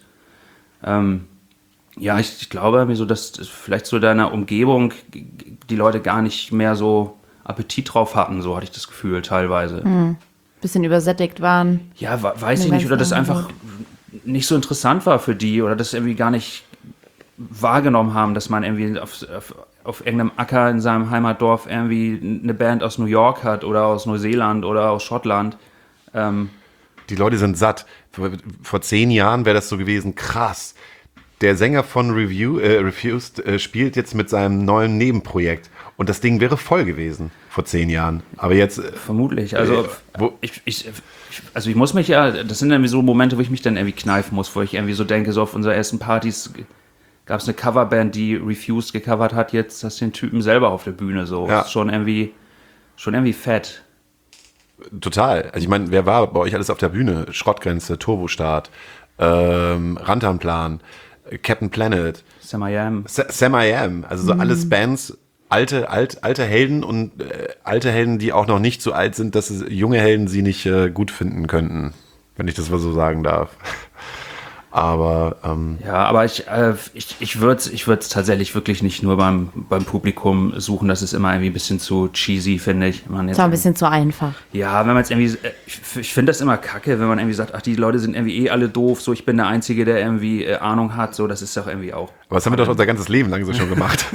ja, ich glaube irgendwie so, dass vielleicht so deiner Umgebung die Leute gar nicht mehr so Appetit drauf hatten, so hatte ich das Gefühl teilweise. Bisschen übersättigt waren. Ja, weiß ich nicht, oder das einfach nicht so interessant war für die oder das irgendwie gar nicht wahrgenommen haben, dass man irgendwie auf irgendeinem Acker in seinem Heimatdorf irgendwie eine Band aus New York hat oder aus Neuseeland oder aus Schottland. Die Leute sind satt. Vor 10 Jahren wäre das so gewesen, krass. Der Sänger von Refused spielt jetzt mit seinem neuen Nebenprojekt. Und das Ding wäre voll gewesen vor 10 Jahren. Aber jetzt. Vermutlich. Also, ich muss mich ja, das sind irgendwie so Momente, wo ich mich dann irgendwie kneifen muss, wo ich irgendwie so denke, so auf unserer ersten Partys gab es eine Coverband, die Refused gecovert hat, jetzt hast du den Typen selber auf der Bühne. So. Ja. Ist schon irgendwie fett. Total. Also ich meine, wer war bei euch alles auf der Bühne? Schrottgrenze, Turbostart, Rantanplan, Captain Planet, Sam I Am. Sam I Am. Also so alles Bands, alte Helden und alte Helden, die auch noch nicht so alt sind, dass junge Helden sie nicht gut finden könnten. wenn ich das mal so sagen darf. Aber Ja, aber ich würde es tatsächlich wirklich nicht nur beim Publikum suchen. Das ist immer irgendwie ein bisschen zu cheesy, finde ich. Das war ein bisschen zu einfach. Ja, wenn man jetzt irgendwie, ich finde das immer kacke, wenn man irgendwie sagt, ach, die Leute sind irgendwie alle doof, so ich bin der Einzige, der irgendwie Ahnung hat, so das ist doch irgendwie auch. aber das haben wir doch unser ganzes Leben lang so schon gemacht.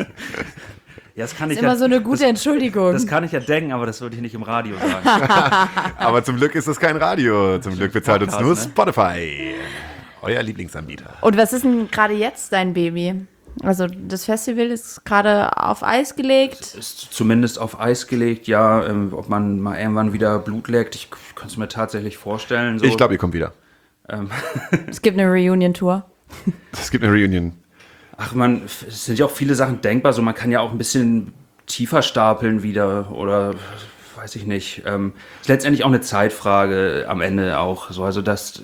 Ja, das kann Das ich ist immer so eine gute Entschuldigung. Das kann ich ja denken, aber das würde ich nicht im Radio sagen. Aber zum Glück ist das kein Radio. Zum Glück bezahlt uns nur Podcast, ne? Spotify. Euer Lieblingsanbieter. Und was ist denn gerade jetzt dein Baby? Also das Festival ist gerade auf Eis gelegt. Ist zumindest auf Eis gelegt, ja. Ob man mal irgendwann wieder Blut leckt, ich könnte es mir tatsächlich vorstellen. So. Ich glaube, ihr kommt wieder. Es gibt eine Reunion-Tour. Es gibt eine Reunion. Ach man, es sind ja auch viele Sachen denkbar, so man kann ja auch ein bisschen tiefer stapeln wieder oder weiß ich nicht. Ist letztendlich auch eine Zeitfrage am Ende auch. So, also das,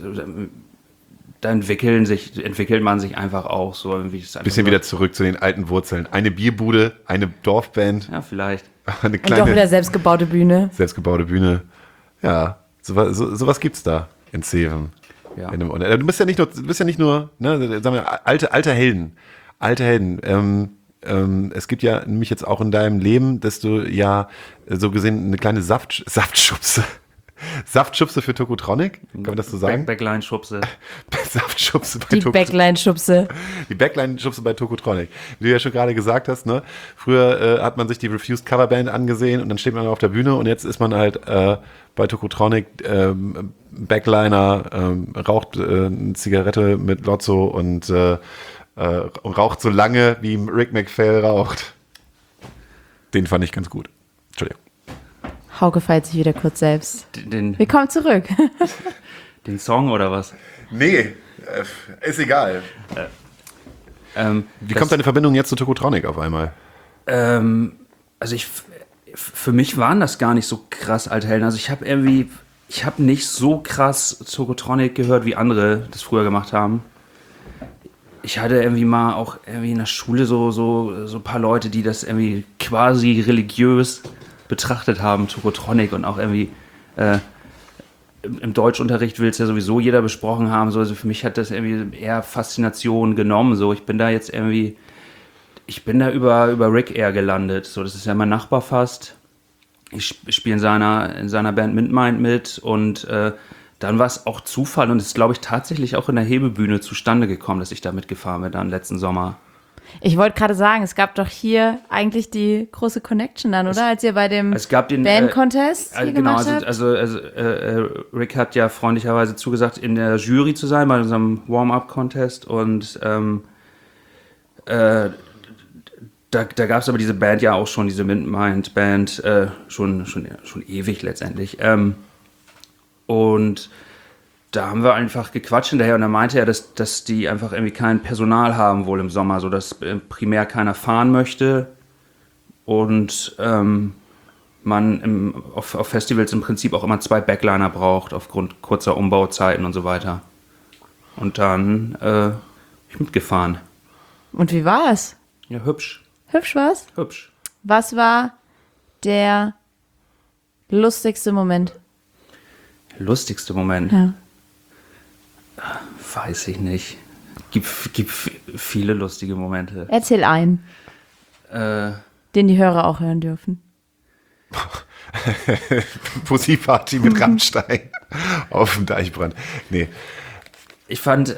da entwickelt man sich einfach auch so. Ein Bisschen wieder zurück zu den alten Wurzeln. Eine Bierbude, eine Dorfband, Ja, vielleicht. eine Und doch kleine wieder selbstgebaute Bühne. selbstgebaute Bühne. Ja, sowas gibt's da in Zeven. Ja. Du bist ja nicht nur, ne, sagen wir, alte Helden. Alte Helden. Es gibt ja nämlich jetzt auch in deinem Leben, dass du ja so gesehen eine kleine Saftschubse für Tokotronic, kann man das so sagen? Backline-Schubse. Saftschubse bei Die Tokotronic. Backline-Schubse. Die Backline-Schubse bei Tokotronic. Wie du ja schon gerade gesagt hast, ne? Früher hat man sich die Refused Coverband angesehen und dann steht man auf der Bühne und jetzt ist man halt bei Tokotronic Backliner, raucht eine Zigarette mit Lotso und raucht so lange, wie Rick McPhail raucht. Den fand ich ganz gut. Entschuldigung. Hauke feiert sich wieder kurz selbst. Den Willkommen zurück. Song oder was? Nee, ist egal. Wie kommt deine Verbindung jetzt zu Tokotronic auf einmal? Also für mich waren das gar nicht so krass alte Helden. Also ich habe nicht so krass Tokotronic gehört, wie andere das früher gemacht haben. Ich hatte irgendwie mal auch irgendwie in der Schule so ein paar Leute, die das irgendwie quasi religiös betrachtet haben, Tokotronic, und auch irgendwie im Deutschunterricht will es ja sowieso jeder besprochen haben. So, also für mich hat das irgendwie eher Faszination genommen. So, ich bin da über Rick eher gelandet. So, das ist ja mein Nachbar fast. Ich spiele in seiner Band Mintmind mit und dann war es auch Zufall und es ist, glaube ich, tatsächlich auch in der Hebebühne zustande gekommen, dass ich da mitgefahren bin dann letzten Sommer. Ich wollte gerade sagen, es gab doch hier eigentlich die große Connection dann, oder? Als ihr bei dem Es gab den Band-Contest hier genau, gemacht habt. also Rick hat ja freundlicherweise zugesagt, in der Jury zu sein bei unserem Warm-Up-Contest und da gab es aber diese Band ja auch schon, diese Mintmind-Band, schon ewig letztendlich. Und da haben wir einfach gequatscht hinterher und da meinte er, dass die einfach irgendwie kein Personal haben wohl im Sommer, so dass primär keiner fahren möchte und man auf Festivals im Prinzip auch immer 2 Backliner braucht aufgrund kurzer Umbauzeiten und so weiter. Und dann bin ich mitgefahren. Und wie war es? Ja, hübsch. Hübsch war's? Hübsch. Was war der lustigste Moment? Lustigste Moment? Ja. Weiß ich nicht. Gibt viele lustige Momente. Erzähl einen, den die Hörer auch hören dürfen. Pussy-Party mit Rammstein auf dem Deichbrand. Nee. Ich fand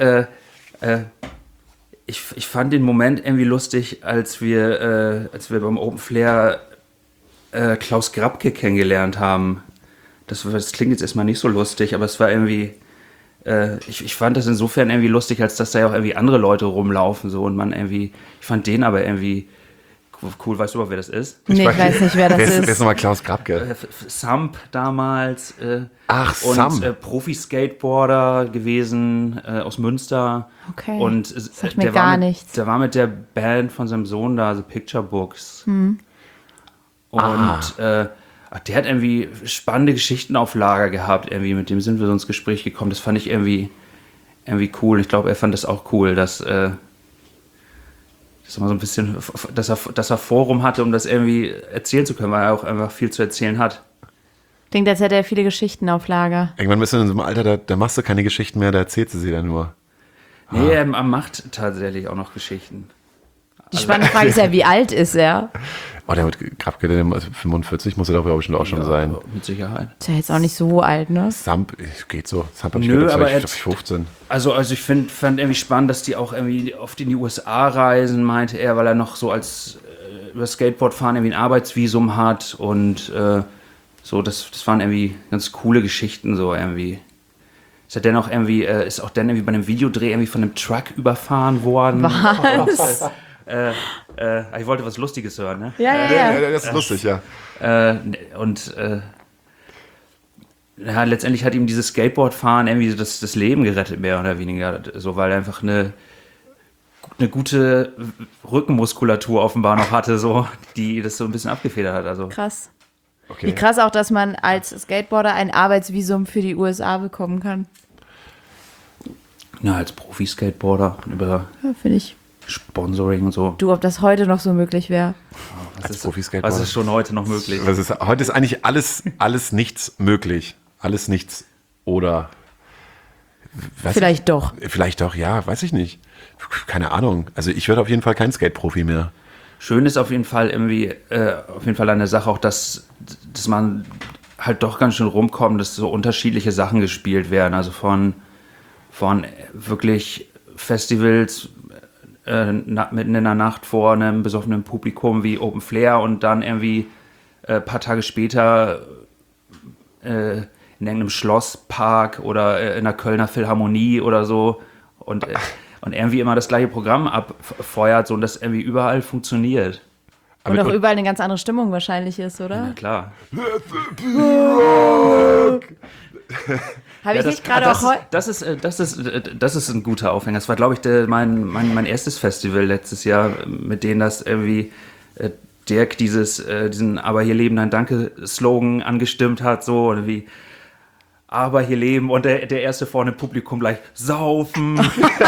den Moment irgendwie lustig, als wir beim Open Flair Klaus Grabke kennengelernt haben. Das klingt jetzt erstmal nicht so lustig, aber es war irgendwie, ich fand das insofern irgendwie lustig, als dass da ja auch irgendwie andere Leute rumlaufen so und man irgendwie, ich fand den aber irgendwie cool. Weißt du aber, wer das ist? Nee, ich weiß nicht, wer das Wer ist ist. nochmal Klaus Grabke? Samp damals. Ach, und Samp. Profi-Skateboarder gewesen aus Münster. Okay, Und sagt mir gar nichts. Der war mit der Band von seinem Sohn da, The Picture Books. Und der hat irgendwie spannende Geschichten auf Lager gehabt. Irgendwie, mit dem sind wir so ins Gespräch gekommen. Das fand ich irgendwie cool. Ich glaube, er fand das auch cool, dass mal so ein bisschen, dass er Forum hatte, um das irgendwie erzählen zu können, weil er auch einfach viel zu erzählen hat. Klingt, als hätte er viele Geschichten auf Lager. Irgendwann bist du in so einem Alter, da machst du keine Geschichten mehr, da erzählst du sie dann nur. Nee, er macht tatsächlich auch noch Geschichten. Die spannende Frage ist ja, wie alt ist er? Oh, der wird Krapke, der 45 muss er doch, glaube ich, schon auch schon sein. Mit Sicherheit. Ist ja jetzt auch nicht so alt, ne? Samp, geht so. Samp hab ich Nö, gedacht, aber vielleicht 15. Also ich fand irgendwie spannend, dass die auch irgendwie oft in die USA reisen, meinte er, weil er noch so als über Skateboardfahren irgendwie ein Arbeitsvisum hat und so, das waren irgendwie ganz coole Geschichten so irgendwie. Ist auch dann irgendwie bei einem Videodreh irgendwie von einem Truck überfahren worden. Was? Ich wollte was Lustiges hören, ne? Ja. Das ist lustig, ja. Letztendlich hat ihm dieses Skateboardfahren irgendwie das Leben gerettet, mehr oder weniger. So, weil er einfach eine gute Rückenmuskulatur offenbar noch hatte, so, die das so ein bisschen abgefedert hat. Also. Krass. Okay. Wie krass auch, dass man als Skateboarder ein Arbeitsvisum für die USA bekommen kann. Ja, als Profi-Skateboarder über Ja, finde ich. Sponsoring und so. Du, ob das heute noch so möglich wäre. Als Profi-Skateboarder. Was ist schon heute noch möglich? Heute ist eigentlich alles nichts möglich. Alles nichts oder... Vielleicht doch. Vielleicht doch, ja, weiß ich nicht. Keine Ahnung. Also ich werde auf jeden Fall kein Skate-Profi mehr. Schön ist auf jeden Fall irgendwie, an der Sache auch, dass man halt doch ganz schön rumkommt, dass so unterschiedliche Sachen gespielt werden. Also von wirklich Festivals mitten in der Nacht vor einem besoffenen Publikum wie Open Flair und dann irgendwie ein paar Tage später in irgendeinem Schlosspark oder in der Kölner Philharmonie oder so und irgendwie immer das gleiche Programm abfeuert, so und das irgendwie überall funktioniert. Und auch überall eine ganz andere Stimmung wahrscheinlich ist, Na oder? klar. Habe ich nicht gerade auch heute... Das ist ein guter Aufhänger. Das war, glaube ich, mein erstes Festival letztes Jahr, mit denen das irgendwie Dirk diesen Aber hier leben ein Danke-Slogan angestimmt hat, so oder wie Aber hier leben und der erste vorne im Publikum gleich saufen.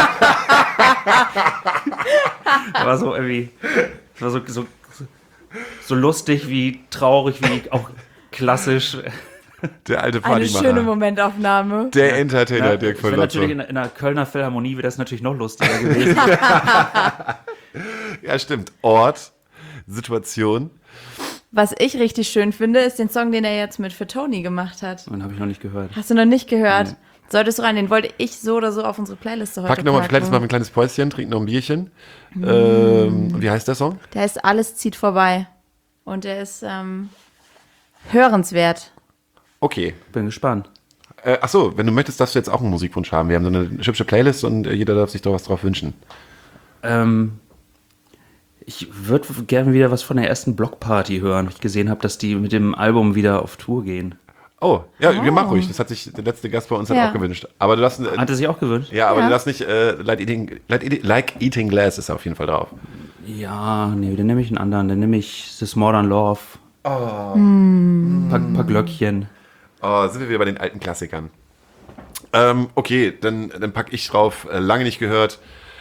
War so irgendwie, war so lustig wie traurig wie auch klassisch. Der alte Eine Partymacher. schöne Momentaufnahme. Der Entertainer, Ja, Dirk von wäre Lotzo. natürlich in der Kölner Philharmonie wäre das natürlich noch lustiger gewesen. Ja, stimmt. Ort, Situation. Was ich richtig schön finde, ist den Song, den er jetzt mit für Tony gemacht hat. Den habe ich noch nicht gehört. Hast du noch nicht gehört? Solltest du rein, den wollte ich so oder so auf unsere Playliste heute Pack nochmal, packen. vielleicht machen wir ein kleines Päuschen, trinken noch ein Bierchen. Wie heißt der Song? Der ist Alles zieht vorbei. Und der ist hörenswert. Okay. Bin gespannt. Achso, wenn du möchtest, darfst du jetzt auch einen Musikwunsch haben. Wir haben so eine hübsche Playlist und jeder darf sich doch was drauf wünschen. Ich würde gerne wieder was von der ersten Blockparty hören, weil ich gesehen habe, dass die mit dem Album wieder auf Tour gehen. Oh, ja, wir machen ruhig. Das hat sich der letzte Gast bei uns Ja. auch gewünscht. Aber du darfst, Hat er sich auch gewünscht? ja, aber Ja. du darfst nicht, like Eating Glass ist auf jeden Fall drauf. Ja, nee, den nehme ich einen anderen. Den nehme ich This Modern Love. Oh. Paar Glöckchen. Oh, sind wir wieder bei den alten Klassikern. Okay, dann pack ich drauf. Lange nicht gehört.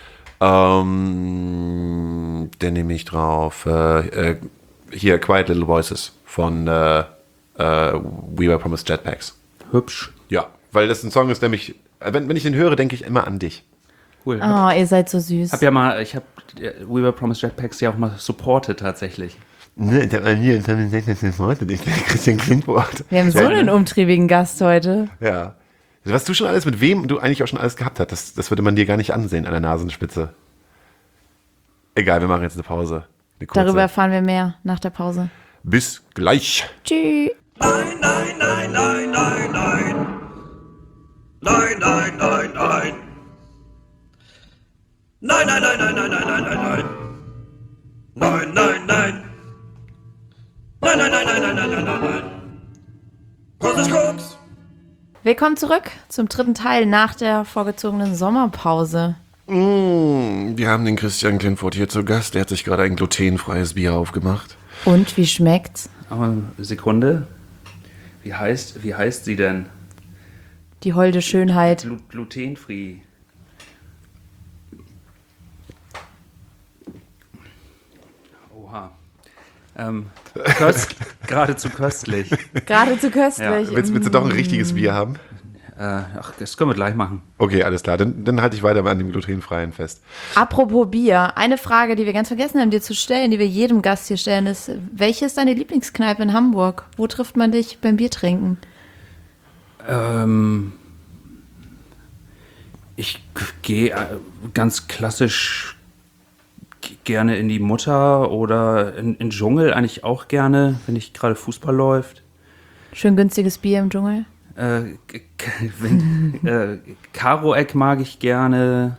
Dann nehme ich drauf. Hier, Quiet Little Voices von We Were Promised Jetpacks. Hübsch. Ja, weil das ein Song ist, der mich, wenn ich den höre, denke ich immer an dich. Cool. Oh, ihr seid so süß. Ich habe We Were Promised Jetpacks ja auch mal supported tatsächlich. Ne, der war hier, Christian Klingwort. Wir haben so einen umtriebigen Gast heute. Ja. Was du schon alles, mit wem du eigentlich auch schon alles gehabt hast, das würde man dir gar nicht ansehen an der Nasenspitze. Egal, wir machen jetzt eine Pause. Eine kurze. Darüber erfahren wir mehr nach der Pause. Bis gleich. Tschüss. Nein, nein, nein, nein, nein, nein. Nein, nein, nein, nein. Nein, nein, nein, nein, nein, nein, nein, nein, nein. Nein, nein, nein. Nein, nein, nein, nein, nein, nein, nein, nein, nein. Großes Koks. Willkommen zurück zum dritten Teil nach der vorgezogenen Sommerpause. Wir haben den Christian Klingwort hier zu Gast. Der hat sich gerade ein glutenfreies Bier aufgemacht. Und wie schmeckt's? Aber Sekunde. Wie heißt sie denn? Die holde Schönheit. Glutenfree. Oha. Geradezu köstlich. Geradezu köstlich. Willst du doch ein richtiges Bier haben? Ach, das können wir gleich machen. Okay, alles klar. Dann halte ich weiter an dem glutenfreien fest. Apropos Bier, eine Frage, die wir ganz vergessen haben, dir zu stellen, die wir jedem Gast hier stellen, ist, welche ist deine Lieblingskneipe in Hamburg? Wo trifft man dich beim Biertrinken? Ich gehe ganz klassisch gerne in die Mutter oder in Dschungel eigentlich auch gerne, wenn nicht gerade Fußball läuft. Schön günstiges Bier im Dschungel. Karo-Eck mag ich gerne.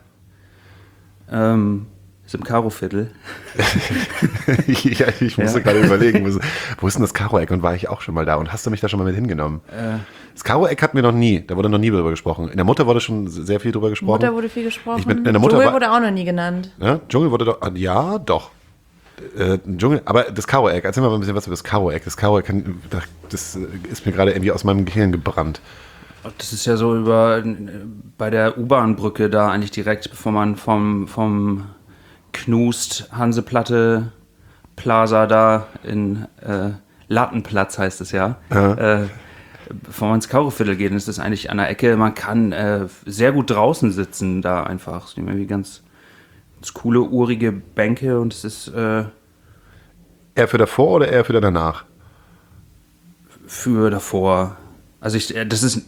Ist im Karo-Viertel. Ja, ich musste gerade überlegen, wo ist denn das Karo-Eck? Und war ich auch schon mal da? Und hast du mich da schon mal mit hingenommen? Das Karo-Eck hatten wir noch nie. Da wurde noch nie drüber gesprochen. In der Mutter wurde schon sehr viel drüber gesprochen. Mutter wurde viel gesprochen. In der Mutter Dschungel wurde auch noch nie genannt. Ja, Dschungel wurde doch, ja, doch. Dschungel, aber das Karo-Eck, erzähl mal ein bisschen was über das Karo-Eck. Das Karo-Eck, das ist mir gerade irgendwie aus meinem Gehirn gebrannt. Das ist ja so bei der U-Bahn-Brücke da eigentlich direkt, bevor man vom Knust Hanseplatte Plaza da in Lattenplatz heißt es ja. Bevor man ins Kaureviertel geht, ist das eigentlich an der Ecke. Man kann sehr gut draußen sitzen da einfach. Es sind irgendwie ganz coole, urige Bänke und es ist Eher für davor oder eher für danach? für davor. Also ich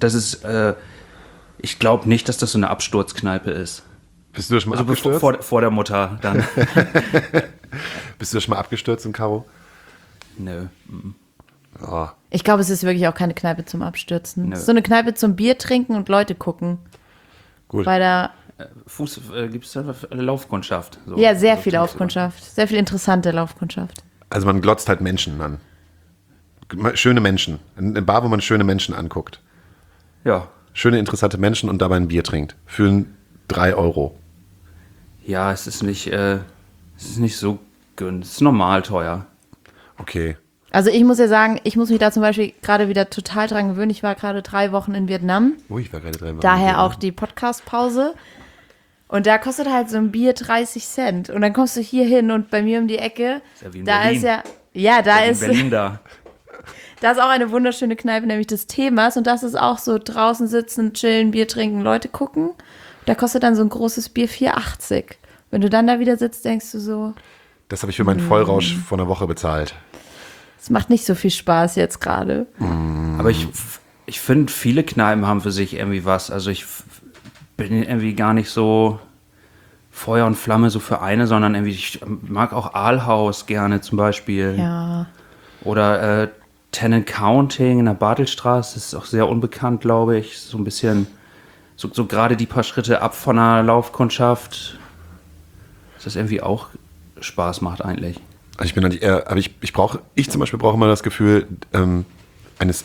glaube nicht, dass das so eine Absturzkneipe ist. Bist du da schon mal Also abgestürzt? vor der Mutter dann. Bist du da schon mal abgestürzt im Karo? Nö. Oh. Ich glaube, es ist wirklich auch keine Kneipe zum Abstürzen. Nö. Es ist so eine Kneipe zum Bier trinken und Leute gucken. Gut. Bei der, Gibt es da eine Laufkundschaft? So. ja, sehr viel Laufkundschaft. Sehr viel interessante Laufkundschaft. Also man glotzt halt Menschen an. Schöne Menschen. Eine Bar, wo man schöne Menschen anguckt. Ja. Schöne, interessante Menschen und dabei ein Bier trinkt. Für 3 Euro. Ja, es ist nicht so günstig. Es ist normal teuer. Okay. Also ich muss ja sagen, ich muss mich da zum Beispiel gerade wieder total dran gewöhnen. Ich war gerade 3 Wochen in Vietnam. Ich war gerade 3 Wochen. Daher auch die Podcast-Pause. Und da kostet halt so ein Bier 30 Cent. Und dann kommst du hier hin und bei mir um die Ecke, Ist ja wie in da Berlin. ist ja, da In ist Berlin da. da ist auch eine wunderschöne Kneipe, nämlich des Themas. Und das ist auch so draußen sitzen, chillen, Bier trinken, Leute gucken. Da kostet dann so ein großes Bier 4,80. Wenn du dann da wieder sitzt, denkst du so, Das habe ich für meinen Vollrausch vor einer Woche bezahlt. es macht nicht so viel Spaß jetzt gerade. Aber ich finde, viele Kneipen haben für sich irgendwie was. Also ich bin irgendwie gar nicht so Feuer und Flamme so für eine, sondern irgendwie, ich mag auch Aalhaus gerne zum Beispiel. Ja. Oder Tenant Counting in der Bartelstraße, das ist auch sehr unbekannt, glaube ich. So ein bisschen, so gerade die paar Schritte ab von einer Laufkundschaft, dass das irgendwie auch Spaß macht eigentlich. Also ich bin eigentlich eher, aber ich zum Beispiel brauche immer das Gefühl eines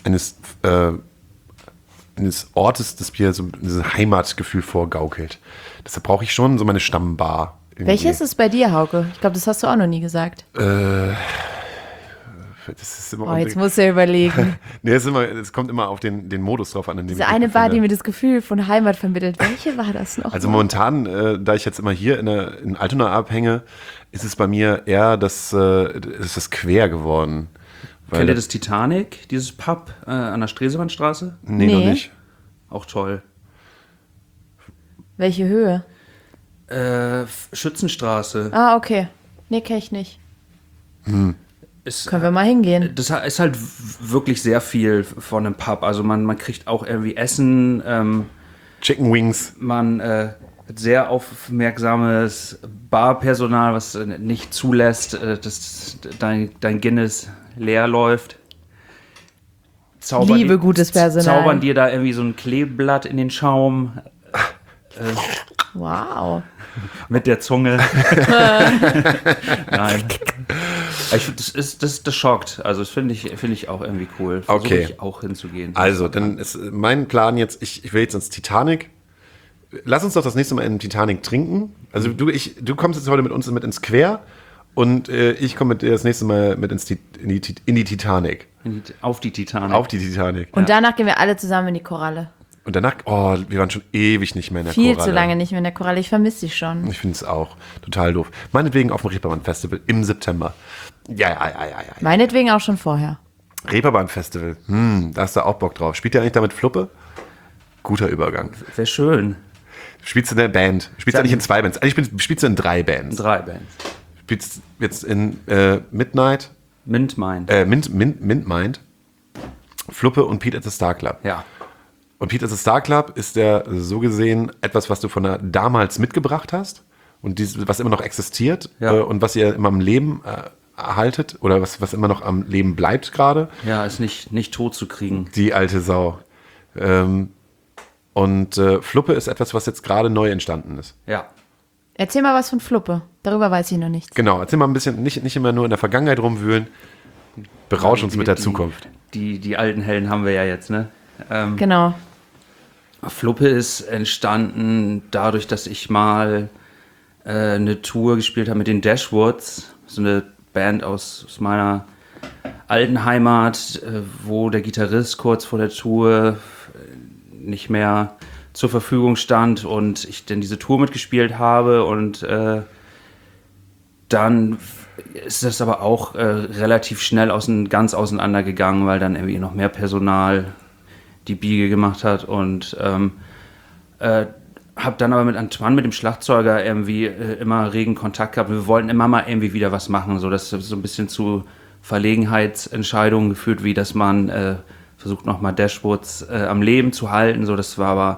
Ortes, das mir so dieses Heimatgefühl vorgaukelt. Deshalb brauche ich schon so meine Stammbar. irgendwie. Welche ist es bei dir, Hauke? Ich glaube, das hast du auch noch nie gesagt. Das ist immer Oh, jetzt musst du ja überlegen. Nee, es kommt immer auf den Modus drauf an. In dem Diese ich mich eine Bar, die befinde. mir das Gefühl von Heimat vermittelt. Welche war das noch? Also momentan, da ich jetzt immer hier in Altona abhänge, ist es bei mir eher das Quer geworden. Weil Kennt ihr das Titanic, dieses Pub an der Stresemannstraße? Nee, Nee. noch nicht. Auch toll. Welche Höhe? Schützenstraße. Ah, okay. Nee, kenn ich nicht. Ist, Können wir mal hingehen. das ist halt wirklich sehr viel von einem Pub. Also man kriegt auch irgendwie Essen, Chicken Wings. man hat sehr aufmerksames Barpersonal, was nicht zulässt, dass dein Guinness leer läuft. Liebe gutes Personal. Zaubern dir da irgendwie so ein Kleeblatt in den Schaum Wow. mit der Zunge. Nein. Das schockt. Also das finde ich auch irgendwie cool. Versuche Okay. ich auch hinzugehen. Also, dann ist mein Plan jetzt, ich will jetzt ins Titanic. Lass uns doch das nächste Mal in Titanic trinken. Also du kommst jetzt heute mit uns mit ins Quer und ich komme mit dir das nächste Mal mit in die Titanic. Auf die Titanic. Auf die Titanic. Und danach gehen wir alle zusammen in die Koralle. Und danach, wir waren schon ewig nicht mehr in der Viel Koralle. zu lange nicht mehr in der Koralle. Ich vermisse dich schon. Ich finde es auch total doof. Meinetwegen auf dem Reeperbahn Festival im September. Ja. Meinetwegen auch schon vorher. Reeperbahn-Festival. Da hast du auch Bock drauf. Spielt ihr eigentlich damit Fluppe? Guter Übergang. Wäre schön. Spielst du in der Band? Spielst du eigentlich in 2 Bands? Eigentlich spielst du in 3 Bands. 3 Bands. Spielst jetzt in Midnight, Mint Mind. Mint Mind, Fluppe und Pete at the Star Club. Ja. Und Pete at the Star Club ist ja so gesehen etwas, was du von der damals mitgebracht hast und was immer noch existiert und was ihr immer am Leben erhaltet oder was immer noch am Leben bleibt gerade. Ja, ist nicht tot zu kriegen. Die alte Sau. Und Fluppe ist etwas, was jetzt gerade neu entstanden ist. Ja. Erzähl mal was von Fluppe. Darüber weiß ich noch nichts. Genau, erzähl mal ein bisschen, nicht immer nur in der Vergangenheit rumwühlen, berausch uns mit der Zukunft. Die alten Helden haben wir ja jetzt, ne? Genau. Fluppe ist entstanden dadurch, dass ich mal eine Tour gespielt habe mit den Dashwoods, so eine Band aus meiner alten Heimat, wo der Gitarrist kurz vor der Tour nicht mehr zur Verfügung stand und ich dann diese Tour mitgespielt habe und dann ist das aber auch relativ schnell ganz auseinandergegangen, weil dann irgendwie noch mehr Personal die Biege gemacht hat und habe dann aber mit Antoine, mit dem Schlagzeuger, irgendwie immer regen Kontakt gehabt. Wir wollten immer mal irgendwie wieder was machen, so das so ein bisschen zu Verlegenheitsentscheidungen geführt, wie dass man versucht nochmal Dashwoods am Leben zu halten. So, das war aber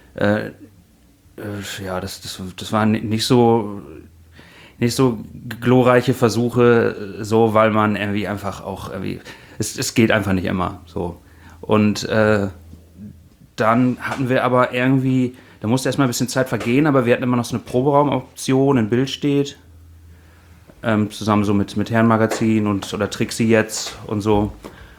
das waren nicht so glorreiche Versuche, so, weil man irgendwie einfach auch irgendwie, es geht einfach nicht immer so. Und dann hatten wir aber irgendwie, da musste erstmal ein bisschen Zeit vergehen, aber wir hatten immer noch so eine Proberaumoption in Bildstedt, zusammen so mit Herrenmagazin oder Trixie jetzt und so.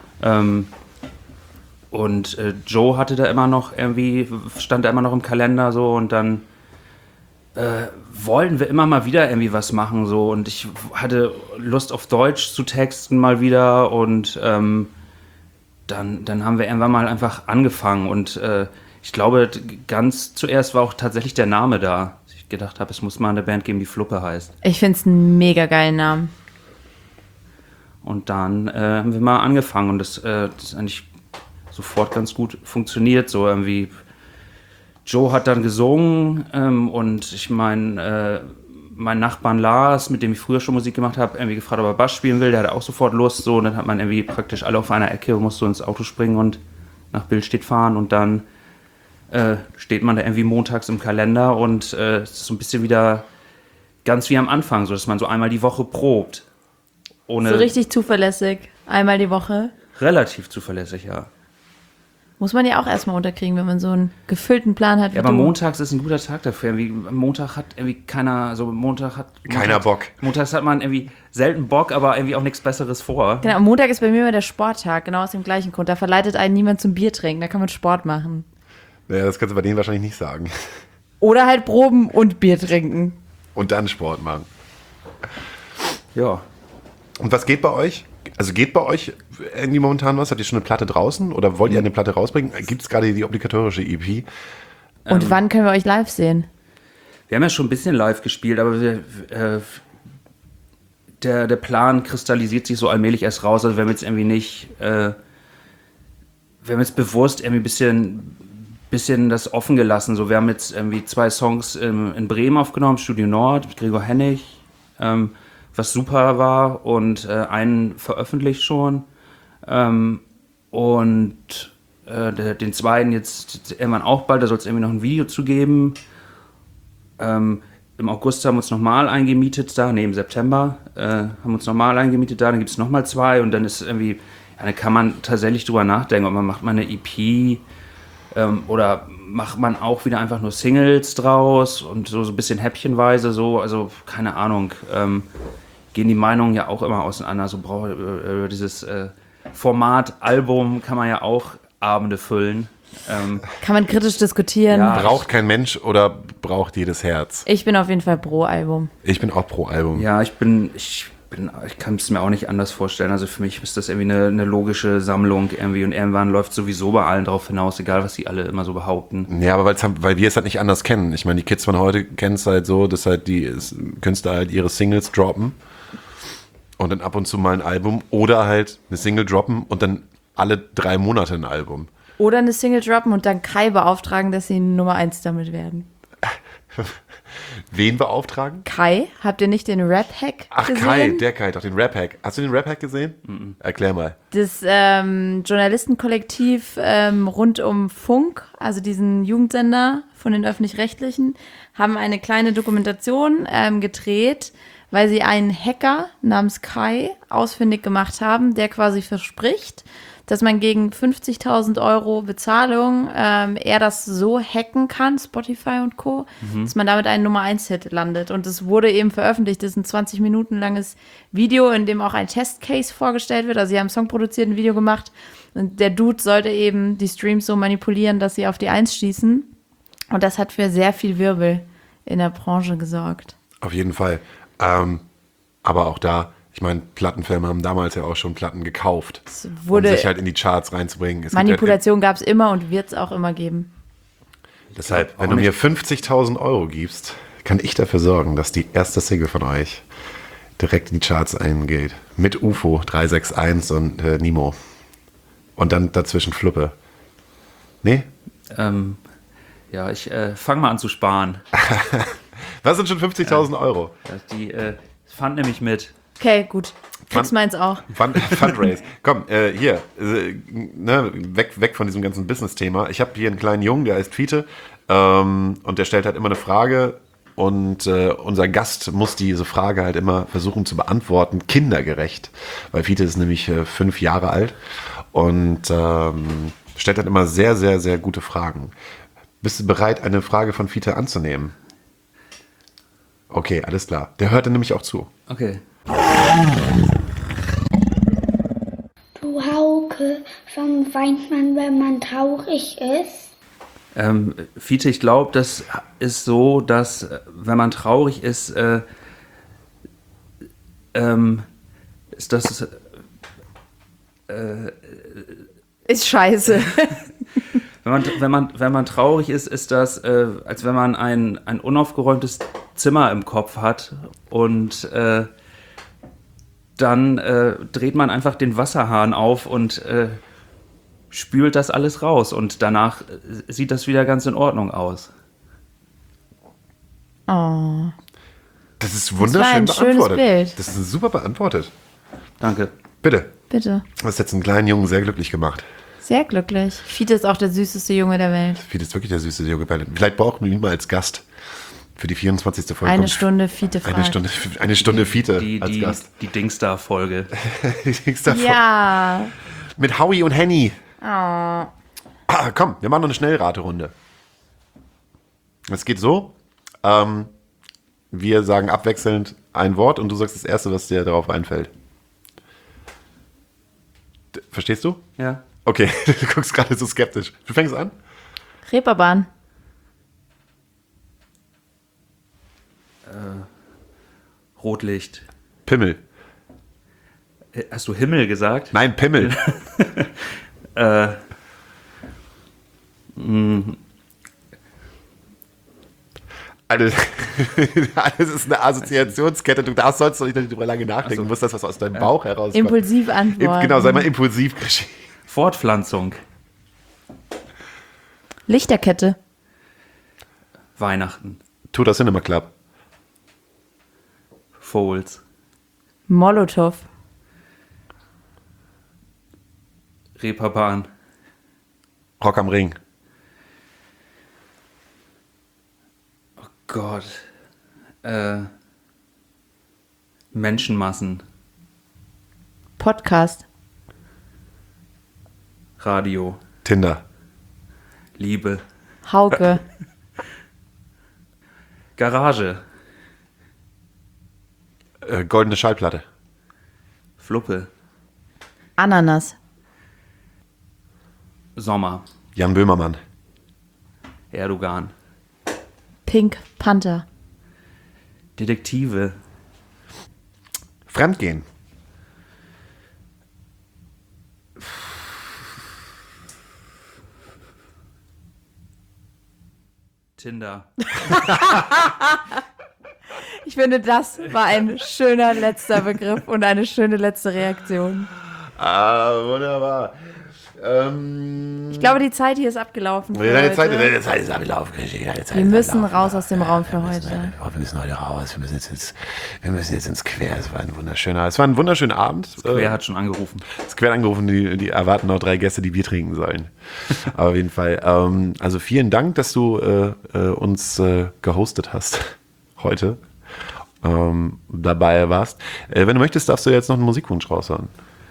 Und Joe hatte da immer noch irgendwie, stand da immer noch im Kalender so und dann wollten wir immer mal wieder irgendwie was machen so und ich hatte Lust auf Deutsch zu texten mal wieder und dann haben wir irgendwann mal einfach angefangen und ich glaube, ganz zuerst war auch tatsächlich der Name da. Ich gedacht habe, es muss mal eine Band geben, die Fluppe heißt. Ich finde es einen mega geilen Namen. Und dann haben wir mal angefangen und das ist eigentlich sofort ganz gut funktioniert. So irgendwie, Joe hat dann gesungen und ich meine, mein Nachbarn Lars, mit dem ich früher schon Musik gemacht habe, irgendwie gefragt, ob er Bass spielen will. Der hatte auch sofort Lust. So, und dann hat man irgendwie praktisch alle auf einer Ecke und musste so ins Auto springen und nach Billstedt fahren und dann steht man da irgendwie montags im Kalender und es ist so ein bisschen wieder ganz wie am Anfang, so dass man so einmal die Woche probt. So richtig zuverlässig, einmal die Woche. Relativ zuverlässig, ja. Muss man ja auch erstmal unterkriegen, wenn man so einen gefüllten Plan hat. Ja, aber montags ist ein guter Tag dafür. Montag hat irgendwie keiner Bock. Montags hat man irgendwie selten Bock, aber irgendwie auch nichts Besseres vor. Genau, am Montag ist bei mir immer der Sporttag, genau aus dem gleichen Grund. Da verleitet einen niemand zum Bier trinken, da kann man Sport machen. Naja, das kannst du bei denen wahrscheinlich nicht sagen. Oder halt proben und Bier trinken. Und dann Sport machen. Ja. Und was geht bei euch? Also geht bei euch irgendwie momentan was? Habt ihr schon eine Platte draußen oder wollt ihr eine Platte rausbringen? Gibt es gerade die obligatorische EP? Und wann können wir euch live sehen? Wir haben ja schon ein bisschen live gespielt, aber der Plan kristallisiert sich so allmählich erst raus. Also wir haben jetzt irgendwie nicht, wir haben jetzt bewusst irgendwie ein bisschen das offen gelassen. So, wir haben jetzt irgendwie 2 Songs in Bremen aufgenommen, Studio Nord mit Gregor Hennig, was super war und einen veröffentlicht schon. Und den zweiten jetzt irgendwann auch bald, da soll es irgendwie noch ein Video zu geben. Im August haben wir uns nochmal eingemietet da, im September haben wir uns nochmal eingemietet da, dann gibt es nochmal 2 und dann ist irgendwie, ja, dann kann man tatsächlich drüber nachdenken, ob man macht mal eine EP oder macht man auch wieder einfach nur Singles draus und so ein bisschen häppchenweise so, also keine Ahnung, gehen die Meinungen ja auch immer auseinander, so dieses Format Album kann man ja auch Abende füllen. Kann man kritisch diskutieren. Ja. Braucht kein Mensch oder braucht jedes Herz? Ich bin auf jeden Fall pro Album. Ich bin auch pro Album. Ja, ich kann es mir auch nicht anders vorstellen. Also für mich ist das irgendwie eine logische Sammlung irgendwie und irgendwann läuft sowieso bei allen drauf hinaus, egal was die alle immer so behaupten. Ja, aber weil wir es halt nicht anders kennen. Ich meine, die Kids von heute kennen es halt so, dass halt die Künstler halt ihre Singles droppen Und dann ab und zu mal ein Album oder halt eine Single droppen und dann alle 3 Monate ein Album. Oder eine Single droppen und dann Kai beauftragen, dass sie Nummer 1 damit werden. Wen beauftragen? Kai, habt ihr nicht den Rap-Hack Ach, gesehen? Kai, der Kai, doch den Rap-Hack. Hast du den Rap-Hack gesehen? Erklär mal. Das Journalistenkollektiv rund um Funk, also diesen Jugendsender von den Öffentlich-Rechtlichen, haben eine kleine Dokumentation gedreht, weil sie einen Hacker namens Kai ausfindig gemacht haben, der quasi verspricht, dass man gegen 50.000 € Bezahlung er das so hacken kann, Spotify und Co., dass man damit einen Nummer-1-Hit landet. Und es wurde eben veröffentlicht. Das ist ein 20 Minuten langes Video, in dem auch ein Testcase vorgestellt wird. Also sie haben einen Song produziert, ein Video gemacht. Und der Dude sollte eben die Streams so manipulieren, dass sie auf die 1 schießen. Und das hat für sehr viel Wirbel in der Branche gesorgt. Auf jeden Fall. Aber auch da, ich meine, Plattenfirmen haben damals ja auch schon Platten gekauft, um sich halt in die Charts reinzubringen. Manipulation gab es immer und wird es auch immer geben. Deshalb, wenn du mir 50.000 € gibst, kann ich dafür sorgen, dass die erste Single von euch direkt in die Charts eingeht. Mit UFO 361 und Nemo. Und dann dazwischen Fluppe. Nee? Ja, ich fange mal an zu sparen. Was sind schon 50.000 €? Die fand nämlich mit. Okay, gut. Kriegst meins auch. Fundraise. Komm, hier, weg von diesem ganzen Business-Thema. Ich habe hier einen kleinen Jungen, der heißt Fiete, und der stellt halt immer eine Frage und unser Gast muss diese Frage halt immer versuchen zu beantworten, kindergerecht, weil Fiete ist nämlich 5 Jahre alt und stellt halt immer sehr, sehr, sehr gute Fragen. Bist du bereit, eine Frage von Fiete anzunehmen? Okay, alles klar. Der hört dann nämlich auch zu. Okay. Du Hauke, warum weint man, wenn man traurig ist? Fiete, ich glaube, das ist so, dass wenn man traurig ist, ist das Ist scheiße. Wenn man traurig ist, ist das, als wenn man ein unaufgeräumtes Zimmer im Kopf hat und dann dreht man einfach den Wasserhahn auf und spült das alles raus und danach sieht das wieder ganz in Ordnung aus. Oh. Das ist war wunderschön ein schönes beantwortet. Bild. Das ist super beantwortet. Danke. Bitte. Bitte. Du hast jetzt einen kleinen Jungen sehr glücklich gemacht. Sehr glücklich. Fiete ist auch der süßeste Junge der Welt. Fiete ist wirklich der süße Junge. Vielleicht brauchen wir ihn mal als Gast für die 24. Folge. Eine Stunde Fiete frei. Eine Stunde Fiete als Die Gast. Dingsda-Folge. Die Dingsda Ja. mit Howie und Henny. Oh. Komm, wir machen noch eine Schnellraterunde. Es geht so. Wir sagen abwechselnd ein Wort und du sagst das Erste, was dir darauf einfällt. Verstehst du? Ja. Okay, du guckst gerade so skeptisch. Du fängst an? Reeperbahn. Rotlicht. Pimmel. Hast du Himmel gesagt? Nein, Pimmel. Alles ist eine Assoziationskette. Du sollst doch nicht darüber lange nachdenken. Du musst das, was aus deinem Bauch herauskommt. Impulsiv antworten. Genau, sei mal impulsiv. Fortpflanzung. Lichterkette. Weihnachten. Tudor Cinema Club. Fohls. Molotow. Reeperbahn. Rock am Ring. Oh Gott. Menschenmassen. Podcast. Radio. Tinder. Liebe. Hauke. Garage. Goldene Schallplatte. Fluppe. Ananas. Sommer. Jan Böhmermann. Erdogan. Pink Panther. Detektive. Fremdgehen. Tinder. Ich finde, das war ein schöner letzter Begriff und eine schöne letzte Reaktion. Wunderbar. Ich glaube, die Zeit hier ist abgelaufen. Deine Zeit ist abgelaufen. Wir müssen raus aus dem Raum für heute. Wir müssen heute raus. Wir müssen jetzt ins Quer. Es war ein wunderschöner Abend. Wer hat schon angerufen? Das Quer angerufen, die erwarten noch 3 Gäste, die Bier trinken sollen. Aber auf jeden Fall. Also vielen Dank, dass du uns gehostet hast heute. Dabei warst. Wenn du möchtest, darfst du jetzt noch einen Musikwunsch raushauen.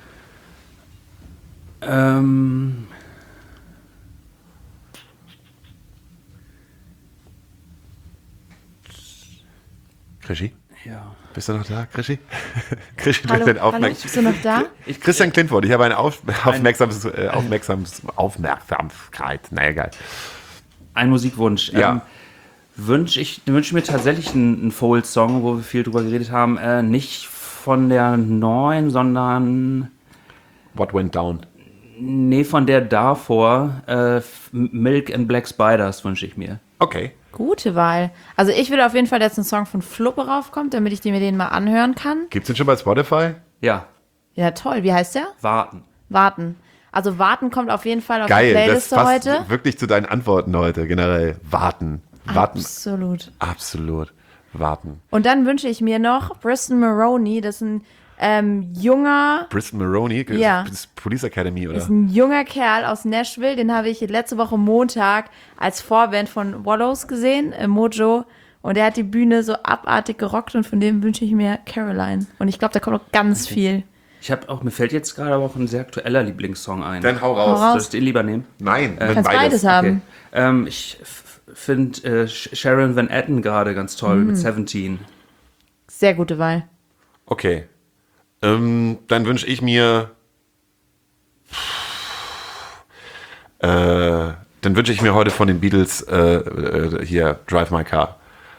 Krischi? Ja. Bist du noch da, Krischi? Krischi, Hallo, bist du noch da? Christian Klintwort, ich habe eine Aufmerksamkeit. Na egal. Ein Musikwunsch. Ja. Wünsche mir tatsächlich einen Fold-Song, wo wir viel drüber geredet haben. Nicht von der neuen, sondern... What Went Down? Nee, von der davor. Milk and Black Spiders wünsche ich mir. Okay. Gute Wahl. Also ich will auf jeden Fall, dass ein Song von Fluppe raufkommt, damit ich mir den mal anhören kann. Gibt's den schon bei Spotify? Ja, Ja, toll. Wie heißt der? warten. Warten. Also Warten kommt auf jeden Fall auf die Geil, das Playliste passt heute. wirklich zu deinen Antworten heute, generell. Warten. Absolut. Absolut. Warten. Und dann wünsche ich mir noch Briston Maroney, das ist ein junger, Bristol Maroney, Ja. das ist Police Academy, oder? ist ein junger Kerl aus Nashville, den habe ich letzte Woche Montag als Vorband von Wallows gesehen, Mojo. Und der hat die Bühne so abartig gerockt und von dem wünsche ich mir Caroline. Und ich glaube, da kommt noch ganz viel. Mir fällt jetzt gerade aber auch ein sehr aktueller Lieblingssong ein. Dann hau Hau raus. raus. Soll ich den lieber nehmen? Nein, Kannst beides haben. Okay. Ich finde Sharon Van Etten gerade ganz toll mit 17. Sehr gute Wahl. Okay. Dann wünsche ich mir heute von den Beatles hier Drive My Car.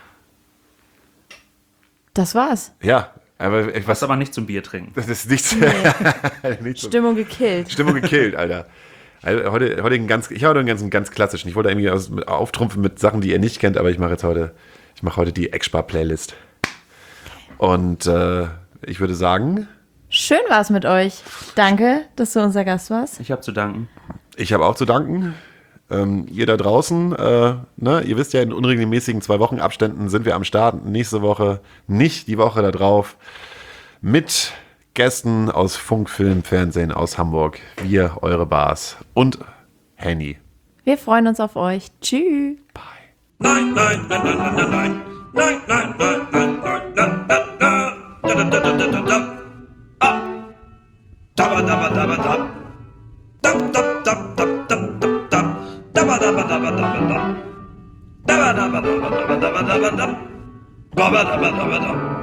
Das war's. Ja, aber Was aber nicht zum Bier trinken. das ist nichts. Nichts Stimmung gekillt. Stimmung gekillt, Alter. Also heute einen ganz klassischen. Ich wollte irgendwie auftrumpfen mit Sachen, die ihr nicht kennt, aber ich mache heute die Eckspar-Playlist. Und ich würde sagen, Schön war's mit euch. Danke, dass du unser Gast warst. Ich habe zu danken. ich habe auch zu danken. Ihr da draußen, ihr wisst ja, in unregelmäßigen 2-Wochen-Abständen sind wir am Start. Nächste Woche, nicht die Woche da drauf, mit Gästen aus Funk, Film, Fernsehen aus Hamburg. Wir, eure Bars und Henny. Wir freuen uns auf euch. Tschüss. Nein, nein, nein, nein, nein, nein, nein. Nein, nein, nein, nein, nein, nein, nein, nein. Da, da, da, da, da, da, da. Ah. Da, da, da, da, da, da. Da, da, da, da, da, da, da. Da, da, da, da, da, da, da. Da, da, da, da, da, da, da, da, da. Da, da, da, da, da, da.